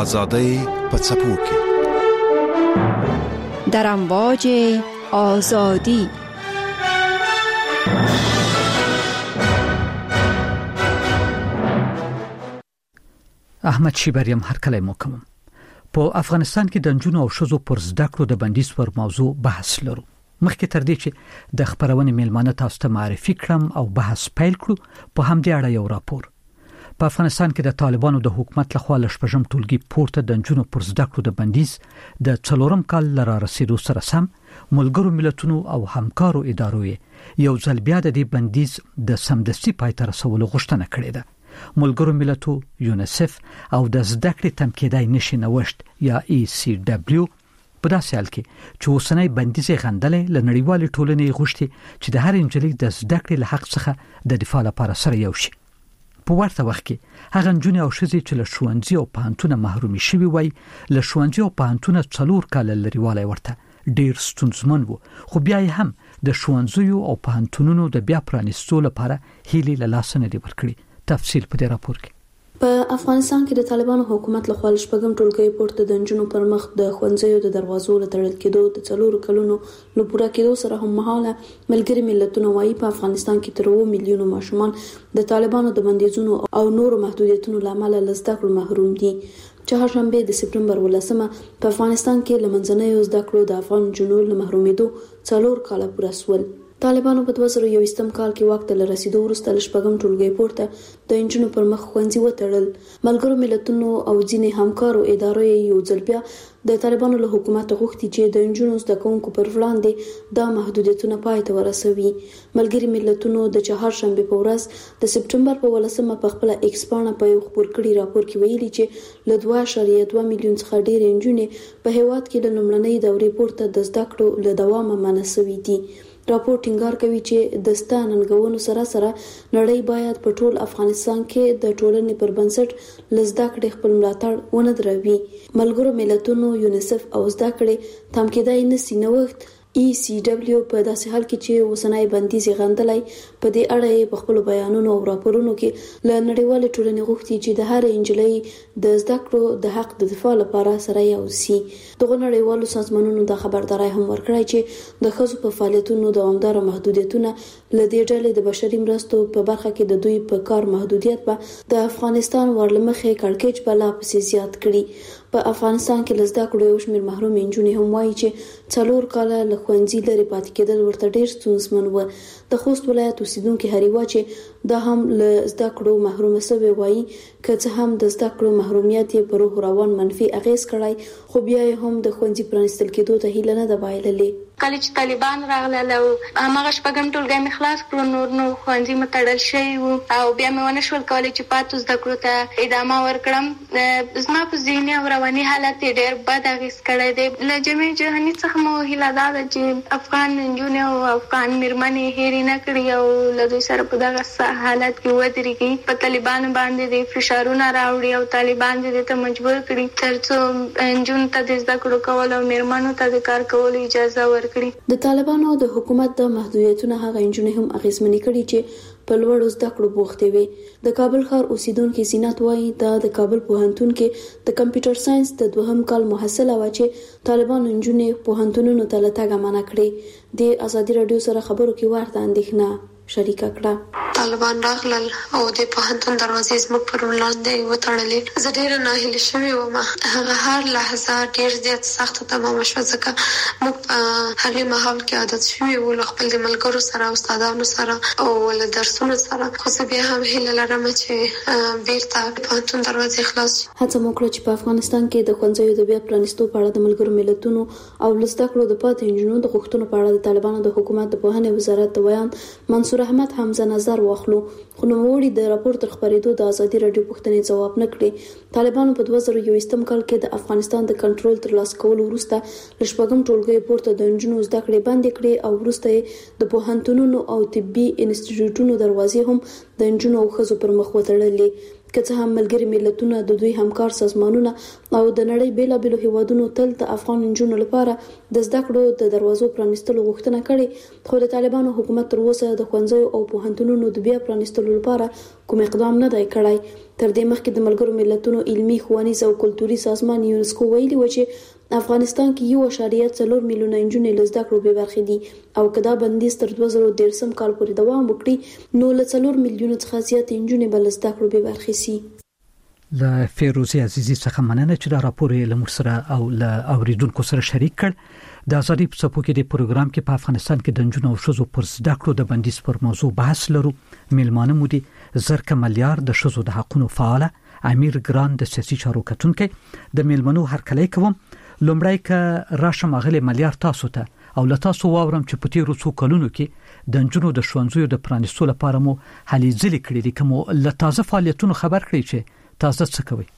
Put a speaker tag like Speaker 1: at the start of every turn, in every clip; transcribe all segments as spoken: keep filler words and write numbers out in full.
Speaker 1: آزادۍ په څپو کې
Speaker 2: در امواج آزادی.
Speaker 3: احمد شیبریم هرکلی مو کوم. په افغانستان کې د نجونو او ښځو پر زده کړو د بندیز پر موضوع بحث لرو. مخکې تر دې چې د خبرونې میلمانه تاسو ته معرفي کړم او بحث پیل کړو، په همدې اړه یو راپور. په افغانستان کې د طالبانو د حکومت لخوا له شپږم ټولګي پورته د نجونو پر زده کړو د بندیز د څلورم کال لاره رسیدو سره سم ملګرو ملتونو او همکارو ادارو یو ځل بیا د دې بندیز د سمدستي پای ته رسولو غوښتنه کړې ده. ملګرو ملتو، یونیسف او د زده کړې تمکیدای نشي نوښت یا ای سی ډبلیو په داسې حال کې چې اوسنۍ بندیز غندلې له نړیوالې ټولنې غوښتي چې د هر نجلۍ د زده کړې له حق څخه د دفاع لپاره سره یو شي. په ورته وخت کې هغه نجونې او ښځې چې له ښوونځي او پوهنتونه محرومي شوي وای، له ښوونځي او پوهنتونه څلور کاله لرېوالی ورته ډېر ستونزمن وو، خو بیا یې هم د ښوونځیو او پوهنتونونو د بیا پرانیستو لپاره هیلې له لاسه نه دي ورکړي. تفصیل په دې راپور کې.
Speaker 4: په افغانستان کې د طالبانو حکومت لخوا شپږم ټولګي پورته د نجونو پر مخ د ښوونځیو د دروازو له تړل کېدو د څلورو کلونو له پوره کېدو سره هم مهاله ملګري ملتونه وايي په افغانستان کې تر اووه میلیونو ماشومان د طالبانو د بندیزونو او نورو محدودیتونو لامل له زده کړو محروم دي. چهارشنبه د سپټمبر ولسمه په افغانستان کې لمنځنیو زده کړو د افغان جنونو له محرومېدو څلور کاله پوره سول. طالبانو په دوه زره یوویشتم کال کې واک ته رسیدو وروسته له شپږم ټولګي پورته د نجونو پر مخ ښوونځي وتړل. ملګرو ملتونو او ځینې همکارو ادارو یو ځل بیا د طالبانو له حکومت غوښتي چې د نجونو زده کوونکو پر وړاندې دا محدودیتونه پای ته ورسوي. ملګري ملتونو د چهارشنبه په ورځ د سپټمبر په ولسمه په خپل ایکس پاڼه په یو خبر کړي راپور کې ویلي چې له دوه اعشاریه دوه میلیون څخه ډېرې نجونې په هیواد کې د لومړنۍ دورې پورته د زده کړو له دوامه منع شوي دي. راپور ټینګار کوي چې د ستاننګونو سره سره نړۍ باید په ټول افغانستان کې د ټولنې پر بنسټ لزده کړې خپل ملاتړ ونه دروي. ملګرو ملتونو، یونیسف او زده کړې تمکیدای نسی نوښت ای سی ډبلیو په داسې حال کې چې اوسنۍ بندیز غندلای په دې اړه په خپل بیانونو او راپورونو کې له نړیوالې ټولنې غوښتي چې د هر انجلۍ د زده کړو د حق د دفاع لپاره سره یو سي. دغه نړیوالو سازمانونو د خبرداري هم ورکړی چې د ښځو په فعالیتونو دوامدار محدودیتونه له دې ډلې د بشري مرستو په برخه کې د دوی په کار محدودیت به د افغانستان ورلمخې کړکېچ بلا پسې زیات کړي. په افغانستان کې لزده کړو یو شمېر محروم نجونې هم وایي چې څلور کاله له ښوونځي لرې پاتې کېدل ورته ډېر ستونزمن و. د خوست ولایت اوسیدونکي هریوا چې دا هم له زده کړو محرومه شوی وایي که څه هم د زده کړو محرومیت یې په روح روان منفي اغیز کړی، خو بیا یې هم د ښوونځي پرانیستل کېدو ته هیله نه ده بایللې.
Speaker 5: کله چې طالبان راغلل او هغه شپږم ټولګی مې خلاص کړو، نور نو ښوونځي مې تړل شوي وو او بیا مې ونه شول کولی چې پاتو زده کړو ته ادامه ورکړم. زما په ذهني او رواني حالت یې ډېر بد اغېز کړی دی. له جامع جهاني څخه مو هیله دا ده چې افغان نجونې او افغان مېرمنې هېرې نه کړي او له دوی سره په دغه حالت کې ودرېږي، په طالبانو باندې د فشارونه راوړي او طالبان دې ته مجبور کړي تر څو نجونو ته د زده کړو کول او مېرمنو ته د کار کولو اجازه ورکړي. د طالبانو د حکومت د محدودیتونو هغه نجونې هم اغېزمنې کړي چې په لوړو زده کړو بوختې وي. د کابل ښار اوسیدونکي زینت وایي دا د کابل پوهنتون کې د کمپیوټر ساينس د دوهم کال محصله و چې طالبانو نجونې پوهنتونونو ته له تګه منع کړې. د ازادي رادیو سره خبرو کې ورته اندېښنه شریکه کړه.
Speaker 6: طالبان راغلل او د پوهنتون دروازې زموږ پر وړاندې وتړلې. زه ډېره ناهیلې شوې وم. هغه هر لحظه ډېر زیات سخته تمامه شوه ځکه موږ په هغې مهال کې عادت شوي وو له خپل د ملګرو سره او استادانو سره او له درسونو سره، خو زه بیا هم هیله لرم چې بیرته پوهنتون دروازې خلاص شي.
Speaker 4: هڅه مو کړه چې په افغانستان کې د ښوونځیو د بیا پرانیستو په اړه د ملګرو ملتونو او له زده کړو د پاتې نجونو د غوښتنو په اړه د طالبانو د حکومت د پوهنې وزارت د بیان منصور احمد حمزه نظر واخلو، خو نوموړي د راپور تر خبرېدو د ازادي رادیو پوښتنې ځواب نه کړي. طالبانو په دوه زره یوویشتم کال کې د افغانستان د کنټرول ترلاسه کولو وروسته له شپږم ټولګي پورته د نجونو زده کړې بندې کړې او وروسته د پوهنتونونو او طبي انسټیټیوټونو دروازې هم د نجونو او ښځو پر مخ وتړلې. که څه هم ملګري ملتونه د دوی همکار سازمانونه او د نړۍ بیلابېلو هیوادونو تل د افغان نجونو لپاره د زده کړو د دروازو پرانیستلو غوښتنه کړې، خو د طالبانو حکومت تر اوسه د ښوونځیو او پوهنتونونو د بیا پرانیستلو لپاره کوم اقدام نه دی کړی. تر دې مخکې د ملګرو ملتونو علمي، ښوونیز او کلتوري سازمان یونسکو ویلي و چې افغانستان کې یو اشاریه څلور میلیونه نجونې له زده کړو بې برخې دي او که دا بندیز تر دوه زره دېرشم کال پورې دوام وکړي نو له څلور میلیونه څخه زیاتې نجونې به له زده کړو بې برخې سي.
Speaker 3: له فیروزي عزیزي څخه مننه چې دا راپور یې له موږ سره او له اوریدونکو سره شریک کړ. د ازادي په څپو کې د پروګرام کې په افغانستان کې د نجونو او ښځو پر زده کړو د بندیز پر موضوع بحث لرو. میلمانه مو دي زرکه ملیار د ښځو د حقونو فعاله، امیر ګران د سیاسي چارو کتونکي. د میلمنو هرکلی کوم. لومړی که راشم اغلی ملیار تاسو ته او له تاسو واورم چې په تیرو څو کلونو کې د نجونو د ښوونځیو د پرانیستو لپاره مو هلې ځلې کړې دي، که مو له تازه فعالیتونو خبر کړئ چې تازه څه کوئ.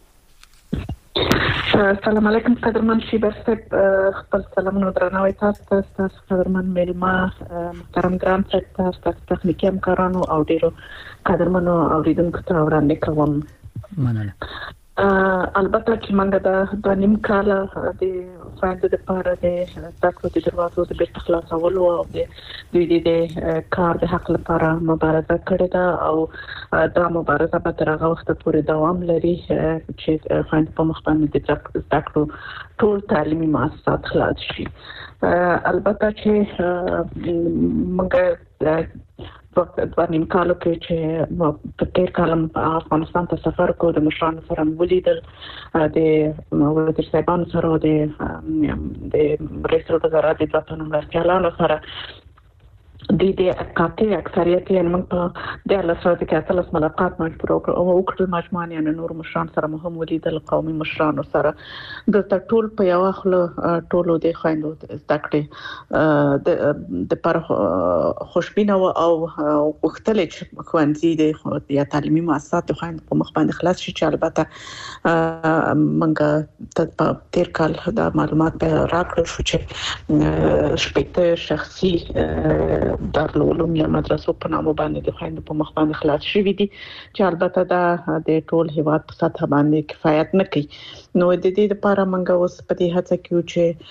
Speaker 7: السلام علیکم قدرمن شیبر صاحب، خپل سلامونه درناوی تاسو ته، تاسو قدرمن میلمه محترم ګران صاحب، تاسو تخنیکی همکارانو او ډیرو قدرمنو اوریدونکو ته وړاندې کوم. مننه. البته چې موږ د د نیم کال د فایده لپاره د تاسو د دروازو د بیرته خلاصولو او د دوی د کار د حق لپاره مبارزه کړې ده او دا مبارزه به تر هغه وخت پورې دوام لري چې فایده په مخ باندې د تاسو ټول تعلیمي مؤسسات خلاص شي. البته چې موږ په نیم کالو کې چې په تیر کال افغانستان ته سفر کوو، د مشرانو سره ولیدل، د وزیر صاحبانو سره، د د رئیس الوزرا د ځاتونو مرستیالانو سره د دې اکاته اکثریت یې موږ په د لاسو کې اتلس ملاقات مجبور او وکړل مجموعه یعنی نور مشران سره مهم ولیدل، قومي مشرانو سره د ټول په یو خل ټولو د خويندو زده کړې د پر خوشبینه او وختل چې خوندې د یا تعلیمي مؤسسات د خويندو په مخ باندې خلاص شي، چې البته موږ په تیر کال د معلومات په راکړل شو چې شپږ شخصي دارالعلوم یا مدرسو په نامه باندې د خويندو په مخ باندې خلاص شوي دي، چې البته دا د ټول هیواد په سطح باندې کفایت نه کوي. نو د دې لپاره موږ اوس په دې هڅه کې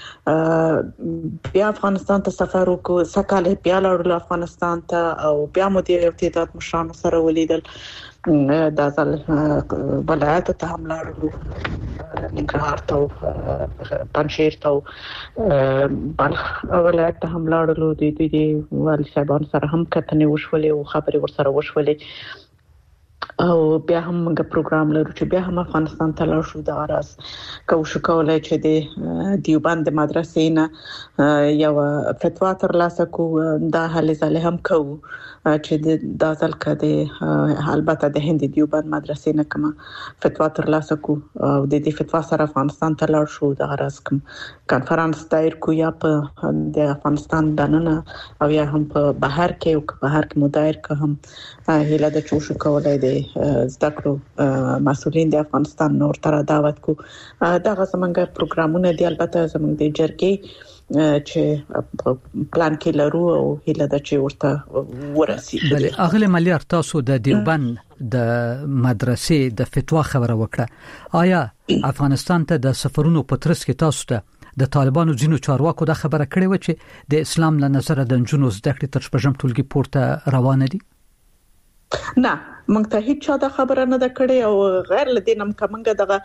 Speaker 7: چې بیا افغانستان ته سفر وکړو، سکهاله بیا لاړو افغانستان ته او بیا مو د ارتباط مشرانو سره ولیدل. دا ځل ولایت ته هم لاړو، ننګرهار ته، پنجشیر ته، بلخ ولایت ته هم لاړو، د دې د والي صاحبانو سره هم کتنې وشولې او خبرې ورسره وشولې او بیا هم موږ پروګرام لرو چې بیا هم افغانستان ته لاړ شو. د غرض کوشش کولای چې د دیوبند مدرسې نه یو فتوا ترلاسه کو، دا هلې ځلې هم کوو چې د ځل کده البته د هند دیوبند مدرسې نه کوم فتوا ترلاسه کو او د دې فتوا سره افغانستان ته لاړ شو. د غرض کوم کانفرنس دایر کو یا په د افغانستان دننه او یا هم په بهر کې او په بهر کې مدایر که هم هله د چوشو کولای دی زده کړو مسؤلین د افغانستان نور تر دعوت کو. دا زمونږ پروګرامونه دی، البته زمونږ د جرګې چې پلان کې لرو او هله د چې ورته ورسیږي.
Speaker 3: بله اغلی ملیار، تاسو د دیوبند د مدرسې د فتوا خبره وکړه، آیا افغانستان ته د سفرونو په ترڅ کې تاسو ته د طالبانو ځینو چارواکو دا خبره کړې و چې د اسلام له نظر د نجونو زده کړې تر شپږم ټولګي پورته روانه دي؟
Speaker 7: نه، موږ ته هیڅ چا دا خبره نه ده کړې او غیر لدین هم کومه دغه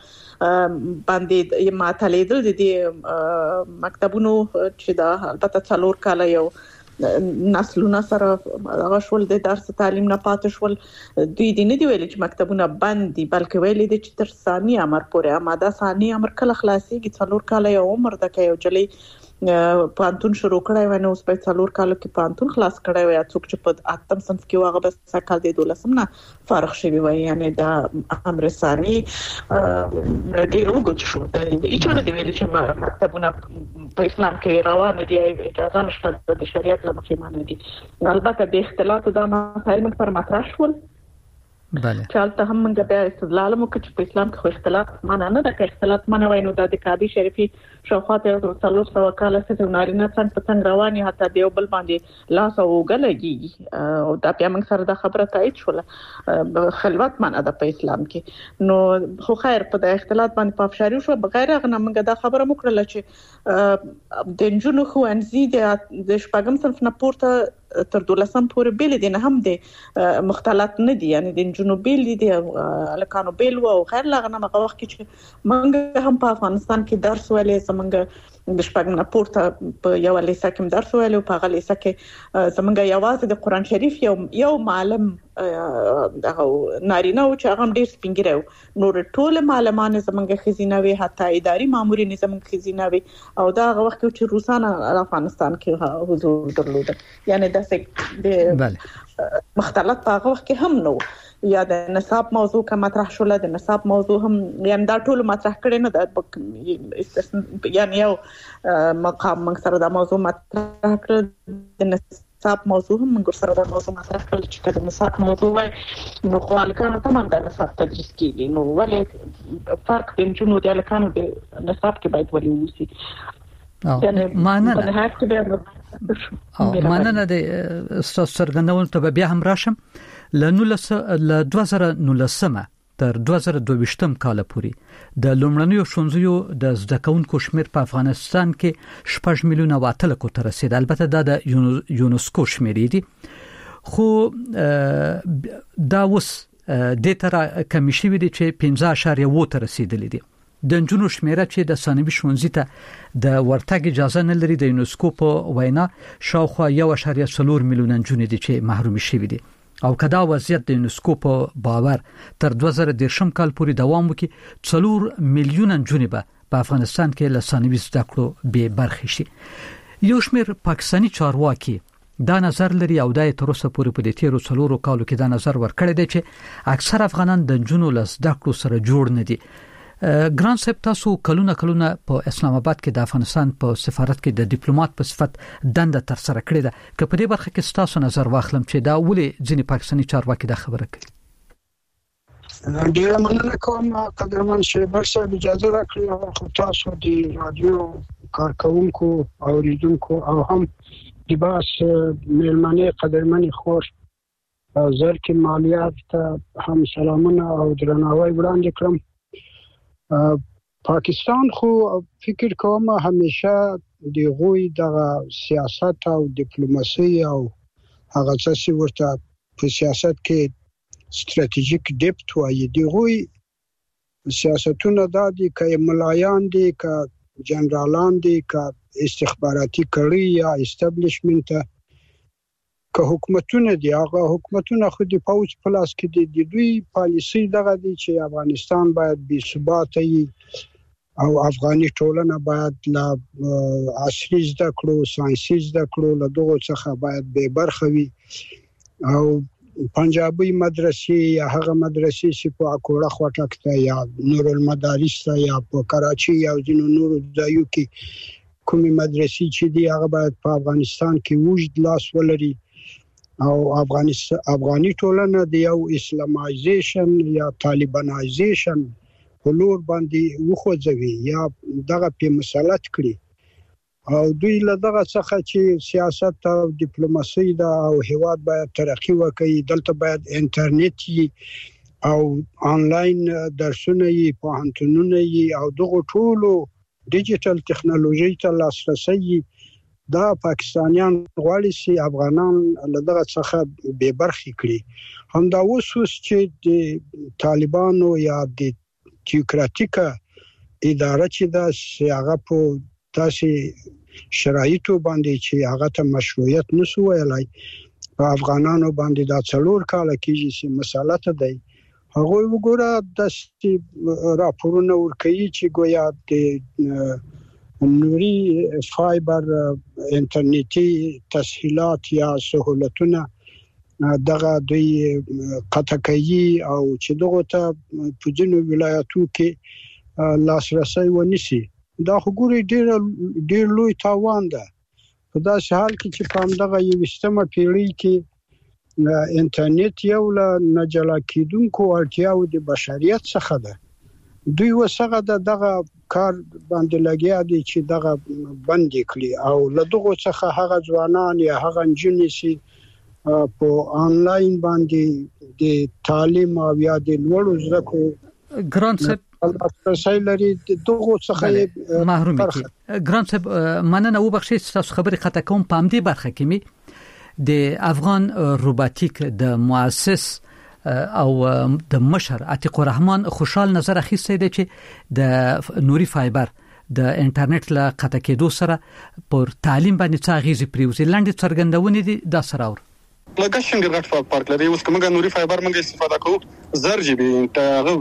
Speaker 7: باندې ما تلیدل دي مکتبونو چې دا البته څلور کال یو نسلونه سره هغه شول د درس تعلیم نه پاتې شول. دوی دې نه دی ویلي چې مکتبونه بند دي، بلکې ویلي دي چې تر ثاني امر پورې، اما دا ثاني امر کله خلاصيږي؟ څلور کال یو عمر د کې یو جلې پانتون شروع کړای و، نو اوس په څلور کالو کې پانتون خلاص کړای و، یا څوک چې په اتم صنف کې واغه بس سکهال د دولسم نه فارغ شوی و، یعنی دا امر ثاني ډیر وګت شو. دا هیڅ نه دی ویل چې مکتبونه په اسلام کې روان دي، اجازه نشته د شریعت له مخې باندې دي. البته د اختلاط د مسایل پر مطرح شول
Speaker 3: بله
Speaker 7: چالت هم منګه بیا استدلال مو چې په اسلام کې خو اختلاط معنا نه ده، که اختلاط معنا وای نو د کعبه شریفي شاوخواته څلور سوه کاله څخه نارینه څنګه په څنګه رواني حتی دیو بل باندې لاس او ګلګي او دا بیا موږ سره د خبره تایید شول خلوت معنا ده په اسلام کې. نو خو خیر په د اختلاط باندې په افشاری شو بغیر غنه موږ دا خبره وکړه چې د جنونو خو انزي د شپږم صنف نه پورته تر دولسم پورې بیل دي نه هم دي مختلط نه دي، یعنی د جنوب بیل دي الکانو بیل او غیر لغنه مغه وخت کې منګه هم په افغانستان کې درس ولې زمونږ د شپږم نه پورته په یو لیسه کې درس ولې او په هغه لیسه کې زمونږ یوازې د قران شریف یو یو معلم دغه نارینه او چې هغه ډیر سپینګره نور ټول معلمان زمونږ خزینه وي حتی اداري مامورین زمونږ خزینه وي او دا هغه وخت چې روسانه افغانستان کې حضور درلود، یعنی د مختلط په هغه وخت کې هم نو یا د نصاب موضوع کا مطرح شول، د نصاب موضوع هم یعنی دا ټول مطرح کړي نه ده، یعنی یو مقام موږ سره دا موضوع مطرح کړ د نصاب موضوع هم موږ سره دا موضوع مطرح کړل چې د نصاب موضوع وای نو خو الکانو ته هم د نصاب تدریس کیږي، نو ولې فرق د جنونو د الکانو د نصاب کې باید ولې وسی
Speaker 3: یعنی معنا نه او معنا نه د ستاسو ته بیا هم راشم لنولس ل دوه زره نولسم تر دوه زره دوه ویشتم کال پورې د لومړنیو ښوونځیو د زده کوونکو شمیر په افغانستان کې شپږ میلیونه واټل کو تر رسید. البته دا د یونسکو شمیر دي خو دا اوس د تر کمی شوی دي چې پنځه اعشاریه اووه تر رسیدلی دي. د جنونو شمیره چې د ثانوي ښوونځي ته د ورتګ اجازه نه لري د یونسکو په وینا شاوخوا یو اعشاریه څلور میلیونه جنونه دي چې محروم شوي دي او کدا وضعیت د یونسکو په باور تر دوه زره دېرشم کال پورې دوام وکړي څلور میلیونه جنونه به په افغانستان کې له ثانوي زده کړو به برخه شي. یو شمیر پاکستاني چارواکي دا نظر لري او دای تر اوسه پورې په دې تیرو څلورو کالو کې دا نظر ورکړی دی چې اکثر افغانان د جنونو له زده کړو سره جوړ نه دي. ګران صاحب تاسو کلونه کلونه په اسلام آباد کې د افغانستان په سفارت کې د ډیپلوماټ په صفت دنده تر سره کړې ده، که په دې برخه کې تاسو نظر واخلم چې دا ولې ځینې پاکستاني چارواکي دا خبره کوي؟
Speaker 8: ډیره مننه کوم قدرمن شیبر صاحب، اجازه راکړئ خو تاسو د رادیو کارکونکو او اوریدونکو او هم د باس مېلمنې قدرمن خور زر کې مالیات ته هم سلامونه او درناوی وړاندې کړم. پاکستان خو فکر کوم همیشه د غوی د سیاست او ډیپلوماسي او هغه څه ورته په سیاست کې ستراتیژیک ډیپت وایي، د غوی سیاستونه د دې کې ملایان دي ک جنرالان دي ک استخباراتي کړي یا استابلیشمنت که حکومتونه دي، هغه حکومتونه خو د پوز پلاس کې د دوی پالیسي دغه دي چې افغانستان باید بې ثباته وي او افغاني ټولنه باید له عصري زده کړو ساينسي زده کړو له دغه څخه باید بې برخه وي او پنجابي مدرسې یا هغه مدرسې چې په اکوړه خوټک ته یا نور المدارس ته یا په کراچي یا ځینو نورو ځایو کې کومې مدرسې چې دي هغه باید په افغانستان کې وجود لاس ولري او افغانستان افغاني ټولنه د یو اسلامایزیشن یا طالبانایزیشن په لور باندې وخوځوي یا دغه په مسلط کړي او دوی له دغه څخه چې سیاست او ډیپلوماسي دا او هیواد باید ترقی وکړي، دلته باید انټرنیټ او آنلاین درسونه یې پوهنتونونه یې او دغه ټولو ډیجیټل ټکنالوژي ته لاسرسي دا پاکستانیان غواړي چې افغانان له دغه څخه بې برخې کړي. همدا اوس چې د طالبانو یا د تیوکراتیکه اداره چې دا هغه په تاسې شرایطو باندې چې هغه ته مشروعیت نشو ویلای په افغانانو باندې دا څلور کاله کېږي چې مسالته دی. هغه وګوره د راپورونه ورکوي چې گویا د نوري فایبر انټرنیټي تسهیلات یا سہولتونه دغه دوی قطع کوي او چې دغه ته په ځینو ولایتو کې لاسرسي ونیسي. دا وګوري ډېر ډېر لوی تاوان ده په داسې حال کې چې په همدغه یویشتمه پیړۍ کې انټرنیټ یو له نجلا کیدونکو اړتیاو د بشریت څخه ده. دوی وسغه دغه کار باندې لګیا دي چې دغه بند کړي او له دغه څخه هغه ځوانان یا هغه انجنیر سي په آنلاین باندې د تعلیم او یا د لوړو زده کړو
Speaker 3: ګران صاحب
Speaker 8: سایلری دغه څخه
Speaker 3: محروم دي. ګران صاحب مننه وبخښئ تاسو خبرې خطا کوم پام دي برخه کې می د افغان روباتیک د مؤسس او د مشر عتیق الرحمن خوشحال نظر اخیسته دی چې د نوري فایبر د انټرنیټ له قطع کېدو سره پر تعلیم باندې څه اغیزې پریوزي لاندې څرګندونه دي د سراور
Speaker 9: لکه څنګه غټ پارک لري اوس کومه نوري فایبر موږ استفاده کوو زر جی بي انټرنیټ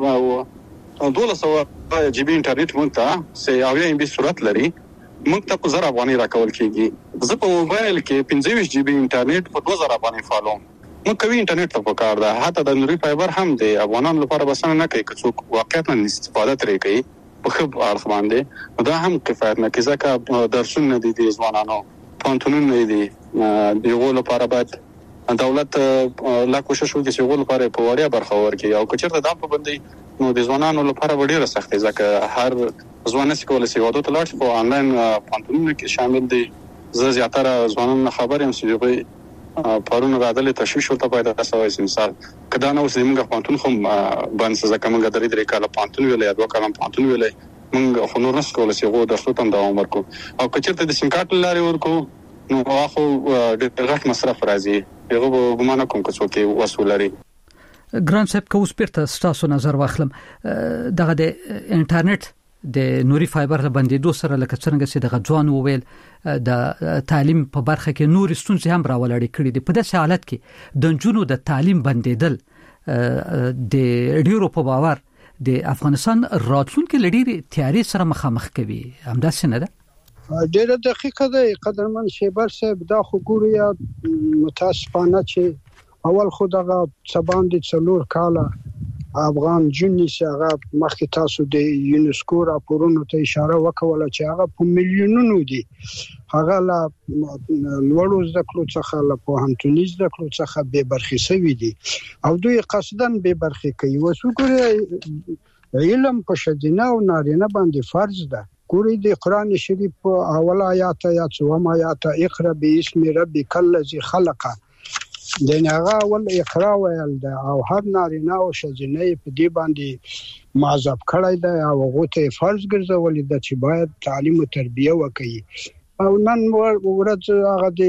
Speaker 9: او دوله سو جی بي انټرنیټ مونږ ته سي او یم بي صورت لري موږ ته زر افغاني راکول کیږي. زه په موبایل کې پنځه ویشت جی بي انټرنیټ په دوه زره افغاني فالوم. نو کوي انټرنیټ ته پکار ده حتی د نوري فایبر هم دی افغانانو لپاره بسنه نه کوي که څوک واقعا استفاده ترې کوي په خب اړه باندې دا هم کفایت نه کوي ځکه درسونه دي د ځوانانو پانتونونه دي دیغه لپاره باید دولت لا کوشش وکړي چې غول لپاره په وړیا برخه ورکړي او کچېرته دا په باندې نو د ځوانانو لپاره ډیره سختي ځکه هر ځوان چې کولای شي واده ته لاړ شي په آنلاین پانتونونه کې شامل دي. زه زیاتره ځوانانو خبر یم چې دوی پرونه غاډلې تشویش ورته پیدا شوی مثال کدا نو چې موږ پانتون خو باندې ځکه موږ درې درې کاله پانتون ویلې یا دوه کاله پانتون ویلې موږ خو نور نس کولای شي غو درسو تم دوام ورکو او کچېرته د سیم کارت لاري ورکو نو واخو د غټ مصرف راځي یو ګمان کوم چې څوک وسول لري.
Speaker 3: ګران صاحب کو اوس پرته تاسو نظر واخلم دغه د انټرنیټ د نوري فایبر باندې دوه سره لکه څنګه چې د غځوان وویل د تعلیم په برخه کې نور ستونزې هم راولړې کړې دي. په داسې حالت کې د جنونو د تعلیم بندیدل د ډیرو په باور د افغانستان راتلونکي لړۍ تیاری سره مخامخ کوي. همداسې نه ده؟
Speaker 8: ډیره دقیقه ده قدرمن شیبر صاحب. دا خو ګوري متاسفانه چې اول خو دغه سبان د څلور کاله افغان جنې څنګه مخکې تاسو د یونسکو راپورونو ته اشاره وکوله چې هغه په میلیونونو دي هغه لا لوړو زده کړو څخه لا په هنټونی زده کړو څخه به برخې شوي دي او دوی قصدن به برخې کوي. وسوګره علم په شدینه او نارینه باندې فرض ده. ګوري د قران شریف په اول آیات یا څوم آیات اقرا باسم ربک الذی خلق دغه اول اقرا ویل ده او هر نارینه او شجنه په دې باندې معذب کړی ده او هغه ته فرض ګرځولې ده چې باید تعلیم او تربیه وکړي او نن ورځ هغه د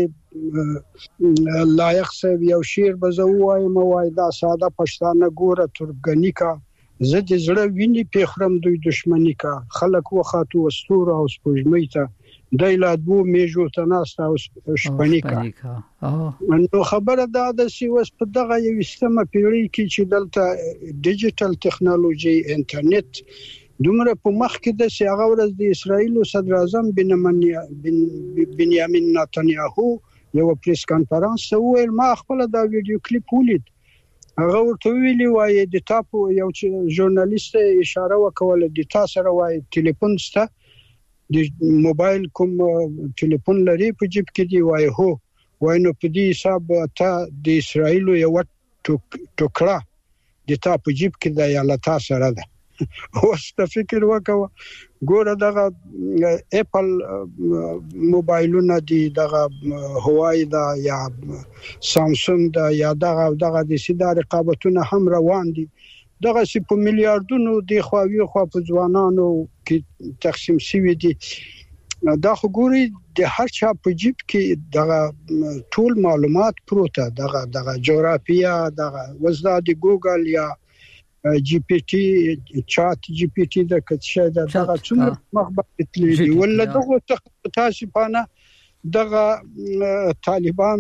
Speaker 8: لایق سه یو شعر بزوای موای دا ساده پښتانه ګوره ترګنیکا زه د زړه ویني پیخرم دوی دشمنی کا خلک وخاتو وستور او سپوږمۍ ته دایلا دو میجو تناستا او شپنی کا نو خبره دا ده چې وس په دغه یو سیمه پیړۍ کې چې دلته ډیجیټل ټکنالوژي انټرنیټ دومره په مخ کې د هغه ورځ د اسرایل صدر اعظم بنیامین نتنیاهو یو پریس کانفرنس ویل ما خپل دا ویډیو کلیپ ولید هغه ورته ویلی وای د تاسو یو ژورنالیست اشاره وکوله د تاسو سره وای ټلیفون سته د موبایل کوم ټلیفون لري په جیب کې دی وای هو وای نو په دې حساب ته د اسرایل یو ټوکړه د تاسو په جیب کې دی یا لا تاسو سره ده اوس ته فکر وکوه ګوره دغه اپل موبایلونه دي دغه هوای دا یا سامسونګ دا یا دغه دغه د سیده رقابتونه هم روان دي دغه سی په میلیارډونو د خواوی خو په ځوانانو کې تقسیم شوی دي دا خو ګوري د هر چا په جیب کې دغه ټول معلومات پروته دغه دغه جغرافیا دغه وزدا د ګوګل یا جی پی ټی چات جی پی ټی د کڅه د دغه څومره مخبت تللی ولا دغه تاسو پانه دغه طالبان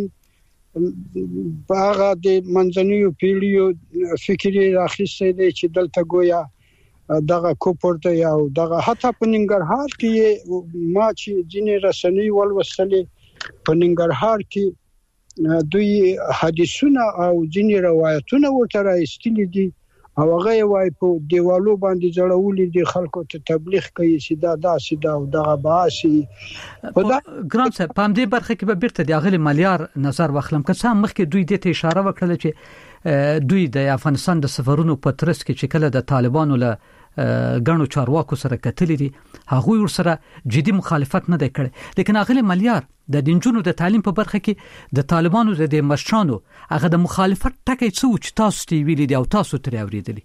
Speaker 8: باغه د منځنیو پیړیو فکری راخصه دي چې دلته ګویا دغه کوپورته یا دغه حتی په ننګرهار کې ما چې ځینې رسنۍ ولوسلې په ننګرهار کې دوی حدیثونه او ځینې روایتونه ورته راستلي دي او هغه وای په دیوالو باندې جوړولې دي خلکو ته تبلیغ کوي چې دا داسې دا او دغه باسي
Speaker 3: ګران صاحب په دې برخه کې به بیرته د اغلی مالیار نظر واخلم که څه مخکې دوی د ته اشاره وکړه چې دوی د افغانستان د سفرونو په ترڅ کې چې کله د طالبانو له غنو چارواکو سره کتلې دي هغه ور سره جدي مخالفت نه کړي لیکن اغلی مالیار د دینجونو د تعلیم په برخه کې د طالبانو د مشرانو هغه د مخالفت ټکی څو چې تاسو تی ویلي دی او تاسو ترې اوریدلی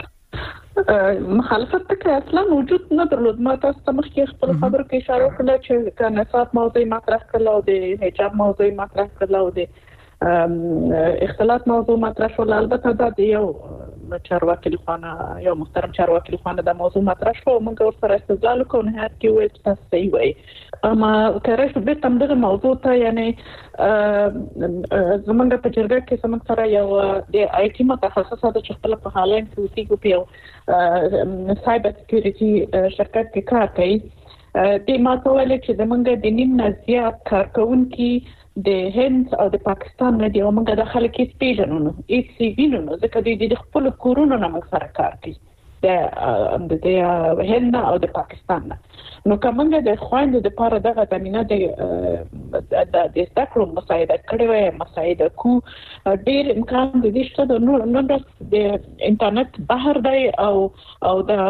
Speaker 7: مخالفت ټکی اصلا موجود نه درلود. ما تاسو ته مخکې خپل خبرو کې اشاره وکړه چې کنفات موضوع مطرح کړل او د حجاب موضوع مطرح کړل او د اختلاط موضوع مطرح شول. البته دا د یو چارواکي لخوانه یو محترم چارواکي لخوانه د موضوع مطرح شو موږ ورسره استدلال وکړو نه هر کې وایي تاسو صحیح وایي اما کارش به تم دغه موضوع ته یعنی زمونږ په جرګه کې زمونږ سره یو د آی ټي متخصصه د خپل په حالین کې وسیګو په سایبر سکیورټي شرکت کې کار کوي. د ما ته ویل چې زمونږ د نیم نه زیات کارکونکي د هند او د پاکستان نه دی او موږ د خلکو پیژنو ایچ سی وی نو ځکه دوی د خپل کورونو نه موږ سره کار کوي د د هند او د پاکستان نه نو کومه د خويند د پاره دغه تامینه د د ذکر مساعده کړي وي مساعده کو ډیر امکان د دې شته د نور نن د انټرنیټ بهر دی او او د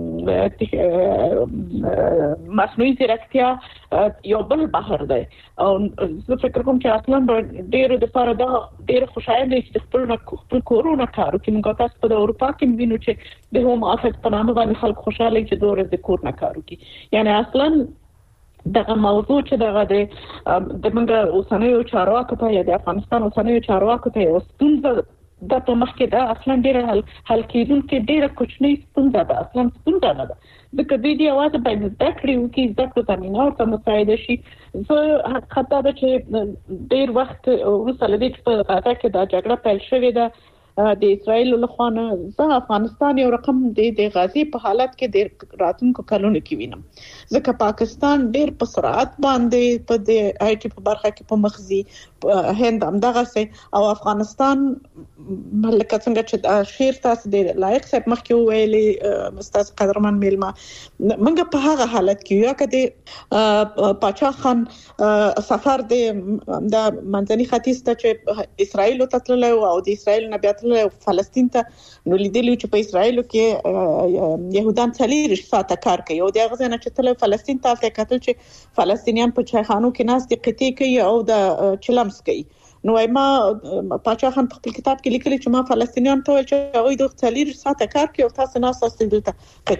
Speaker 7: مصنوعي ځیرکتیا یو بل بهر دی او زه فکر کوم چې اصلا ډیر د پاره د ډیر خوشاله چې خپل خپل کورونا کارو کې موږ تاسو په اروپا کې وینو چې د هوم افیکټ په نامه باندې خلک خوشاله چې دوره د کورونا کارو کې یعنی اصلا دغه موضوع چې دغه د موږ اوسنیو چارواکو ته یا د افغانستان اوسنیو چارواکو ته ستونزه د په مخ کې دا اصلا ډیره حل حل کېدونکې ډیره کوچنۍ ستونزه ده اصلا ستونزه نه ده ځکه دوی دی اواز باید زده کړي او کې زده کړو تامینه او ته مساعده شي. زه حتی دا چې ډیر وخت وروسته لدې چې په غزا کې دا جګړه پیل شوې ده د اسرائیل له خوا نه زه افغانستان یو رقم د د غازی په حالت کې د راتونکو کلونو کې وینم ځکه پاکستان ډیر په سرعت باندې په د آی ټي په برخه کې په مخزي هند هم دغه سي او افغانستان ملک څنګه چې شیر تاسو د لایق صاحب مخکې ویلي مستاز قدرمن میلما موږ په هغه حالت کې یو کده پاچا خان سفر د د منځني ختیځ ته چې اسرائیل ته تللی او د اسرائیل نه بیا فلسطین ته نو لیدلی چې په اسرائیل کې يهودان څلور ساعته کار کوي او د غزنه چې تل فلسطین ته کتل چې فلسطینیان په چایخانو کې ناس دي قطعي کوي او د چلمس کوي نو ما پاچا خان په خپل کتاب کې لیکلی چې ما فلسطینیان ته ویل چې هغه د څلور ساعته کار کوي او تاسو ناس تاسو دلته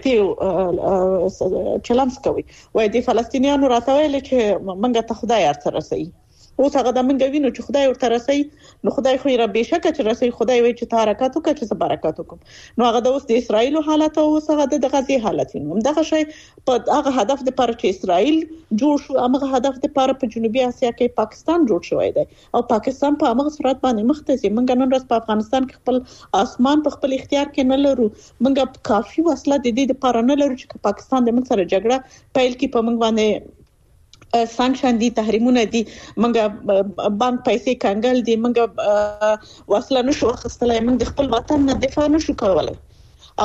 Speaker 7: قطعي چلمس کوي وای د فلسطینیانو راته ویل چې منګه ته خدای ارته رسي اوس هغه د منګه وینو چې خدای ورته رسي نو خدای خو یې را بهشکه چې رسي خدای وایي چې حرکت وکړي چې برکت وکړي نو هغه د اوس د اسرائیل حالت او هغه د غزي حالت وینم دغه شی په هغه هدف د پر چې اسرائیل جوړ شو هغه هدف د پر په جنوبي اسیا کې پاکستان جوړ شوی دی او پاکستان په هغه صورت باندې مختصي منګ نن ورځ په افغانستان کې خپل اسمان په خپل اختیار کې نه لرو منګ کافي وسله د دې لپاره نه لرو چې پاکستان د موږ سره جګړه پیل کې په موږ باندې سانکشن دي تحریمونه دي منګه بانک پیسې کنګل دي منګه وسله نشو خستلای موږ د خپل وطن نه دفاع نشو کولای او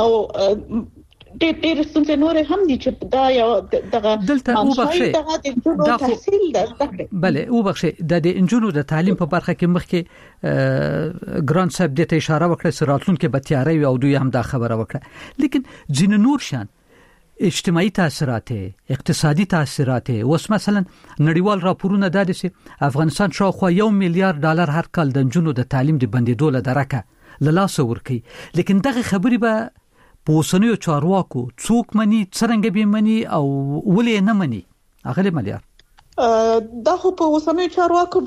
Speaker 7: ډېر ډېر څه نور هم دي چې دا یو دغه
Speaker 3: دلته وبخښه دا
Speaker 7: تحصیل ده
Speaker 3: بله وبخښه د انجونو د تعلیم په برخه کې مخکې ګران صاحب د اشاره وکړه سراتلون کې به تیاری او دوی هم دا خبره وکړه لیکن ځین نور شان اجتماعي تاثیرات اقتصادي تاثیرات اوس مثلا نړیوال راپورونه دا دي چې افغانستان شاوخوا یو میلیارډ ډالر هر کال د جنونو د تعلیم د بندیدو له درکه لاله ورکي لیکن دغه خبري به پوسنیو چارواکو څوک مني څنګه به مني او ولې نه مني اغلی مليار
Speaker 7: دا خو په اوسنیو چارواکو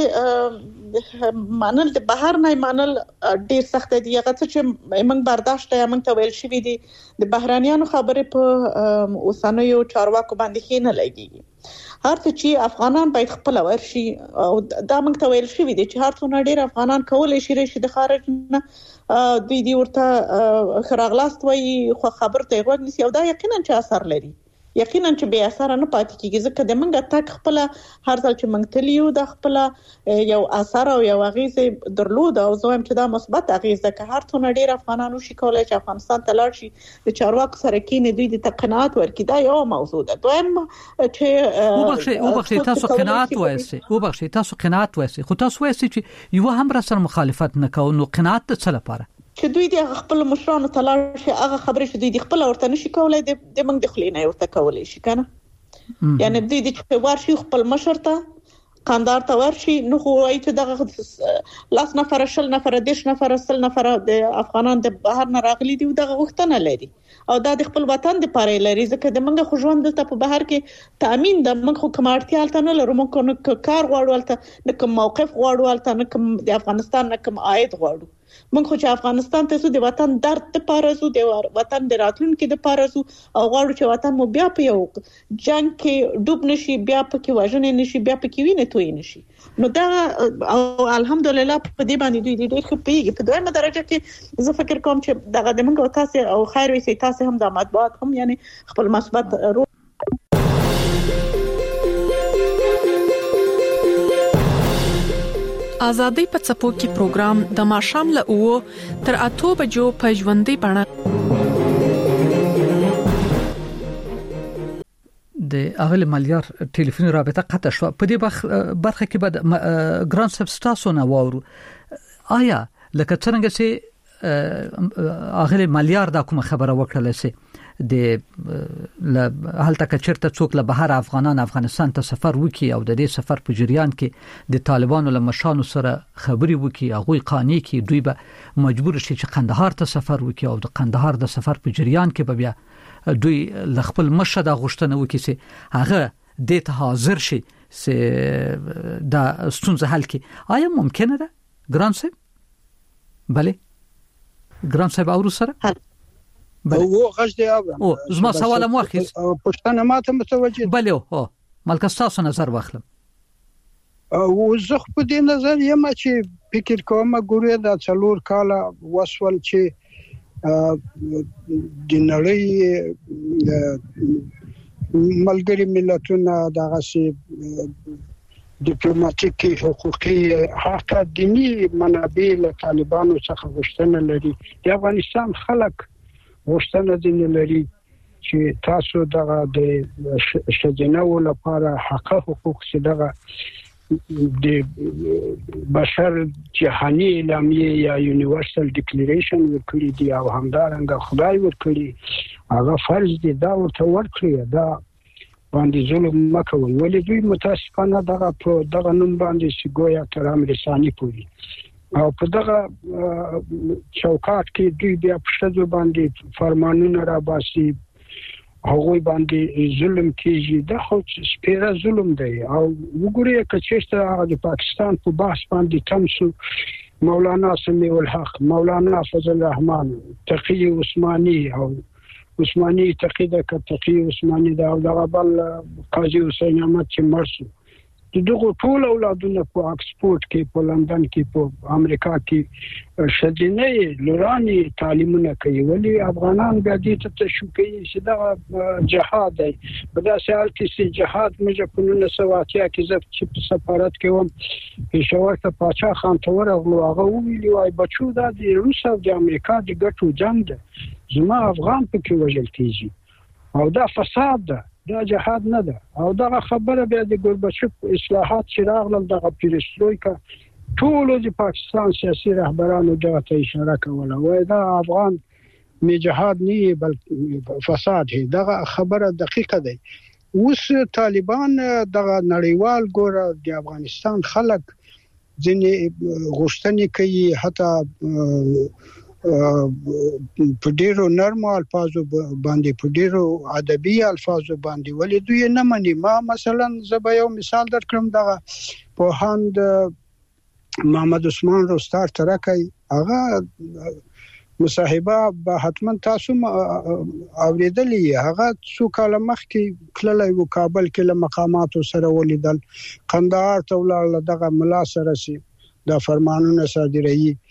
Speaker 7: باندې منل د بهر نه منل ډیر سخت دی هغه چې موږ برداشت یې موږ ته ویل شوې دي د بهرانيانو خبره په اوسنیو چارواکو باندې کې نه لګي هر څه چې افغانان باید خپل ورشي او دا موږ ته ویل شوې دي چې هر څونه ډیر افغانان کولای شي چې د خارج نه دوی دی ورته خراغلاست وي خو خبر ته غوږ نسی او دا یقینا چې اثر لري یقینا چې به اثر نه پاتې کیږي ځکه د منګه تک خپل هر ځل چې منګ تلیو د خپل یو اثر او یو اغیزه درلود او زویم چې دا مثبت اغیزه که هر څونه ډیر افغانانو شي کولای چې افغانستان ته لاړ شي د چارواکو سره کې دوی د تقنعات ورکړي دا یو موضوع ده. دویم چې
Speaker 3: او بخښي او بخښي تاسو قناعت وایسي او بخښي تاسو قناعت وایسي خو تاسو وایسي چې یو هم را سره مخالفت نه کوو نو قناعت څه لپاره
Speaker 7: چې دوی د خپل مشرانو تلل شي هغه خبرې چې دوی د خپل ورته نشي کولای د موږ د خلینې ورته کولای شي کنه یعنی دوی د چې ورشي خپل مشر ته قندار ته ورشي نو خو وايي چې دغه لاس نفر شل نفر دیش نفر سل نفر د افغانان د بهر نه راغلي دي دغه وختونه لري او دا د خپل وطن د پاره لري ځکه د منګه خو ژوند دلته په بهر کې تامین د منګه خو کمارتي الته نه لرو موږ کار غواړو الته نه کوم موقف غواړو الته نه کوم د افغانستان نه کوم عاید غواړو موږ خو چې افغانستان ته زو د وطن درد ته پارزو د وطن د راتلونکو د پارزو او غواړو چې وطن مو بیا په یو جنگ کې ډوب نشي بیا په کې وژنې نشي بیا په کې وینې توي نشي نو دا او الحمدلله په دې باندې دوی ډېر ښه پیږي په دویمه درجه کې زه فکر کوم چې دغه د منګو تاسو او خیر وي تاسو هم د مطبوعات هم یعنی خپل مثبت رول
Speaker 10: آزادۍ په څپو کې پروګرام د ماښام له اوو تر اتو بجو په ژوندۍ بڼه
Speaker 3: د اغل مليار ټلیفوني رابطه قطع شو په دې برخه کې بعد ګران سبستاسو نه وورو آیا لکه څنګه چې اغل مليار دا کوم خبره وکړه سي د هلته کچرته څوک له بهر افغانان افغانستان ته سفر وکي او د دې سفر په جریان کې د طالبانو له مشانو سره خبري وکي هغه قانوني کې دوی به مجبور شي چې قندهار ته سفر وکي او د قندهار د سفر په جریان کې به بیا دوی ل خپل مشه د غشتنه وکي سي هغه د ته حاضر شي سي دا ستونزه حل کی آیا ممکنه ده ګران صاحب بله ګران صاحب اورو سره
Speaker 8: بله او غږ دی اورم
Speaker 3: او زما سوال مو اخیس
Speaker 8: پښتنه ماته متوجه
Speaker 3: بله او ملک تاسو نظر واخلم
Speaker 8: او زه په دې نظر یم چې فکر کوم ګورې دا څلور کاله وسول چې د نړۍ ملګری ملتونه دغه سي ډیپلوماټیکي حقوقي حتی دینی منابع له طالبانو څخه غوښتنه لري د افغانستان خلک غوښتنه دي لري چې تاسو دغه د شجنو لپاره حق حقوق چې دغه د بشر جهاني اعلامیه یا یونیورسل ډیکلیریشن ورکړي دي او همدارنګه خدای ورکړي هغه فرض دي دا ورته ورکړي دا باندې ظلم مکوي ولې دوی متاسفانه دغه په دغه نوم باندې سیګویا تر امریکاني پوری او په دغه چوکاټ کې دوی بیا په شذو باندې فرمانونه را باسي هغه باندې ظلم کیږي دا خو سپیره ظلم دی او وګورئ چې هغه د پاکستان په بحث باندې تمسو مولانا سمیع الحق مولانا فضل الرحمن تقی عثماني او عثماني تقی د تقی عثماني دا او دغه بل قاضي حسین احمد چې مرسو دغه ټول اولادونه په اکسفورد کې په لندن کې په امریکا کې شدینه لوراني تعلیمونه کوي ولی افغانان بیا دې ته شو کوي چې دا جهاد دی په داسې حال کې چې جهاد موږ په نولس سوه اتیا کې زه چې سفارت کې وم پېښور ته پاچا خان ته ورغلو هغه ویلي وای بچو دا د روس او د امریکا د ګټو جنگ دی زما افغان پکې وژل کیږي او دا فساد ده دا جهاد نه ده او دا خبره بیا د ګورباچوف اصلاحات چې راغلل دغه پیرسترویکا ټول د پاکستان سیاسي رهبرانو دغه ته اشاره کوله وای دا افغان می جهاد نه بلکې فساد هي دغه خبره دقیقه ده اوس طالبان دغه نړیوال ګوره د افغانستان خلک ځنې غوښتنې کوي حتی په ډیرو نرمو الفاظو باندې په ډیرو ادبي الفاظو باندې ولې دوی نه مني ما مثلا زه یو مثال درکړم دغه په هند محمد عثمان روستار ترکای هغه مصاحبه به حتما تاسو اوریدلې هغه څو کاله مخکې کله یو کابل کې له مقاماتو سره ولیدل قندهار ته ولاړ دغه ملا سره سي د فرمانونو صادري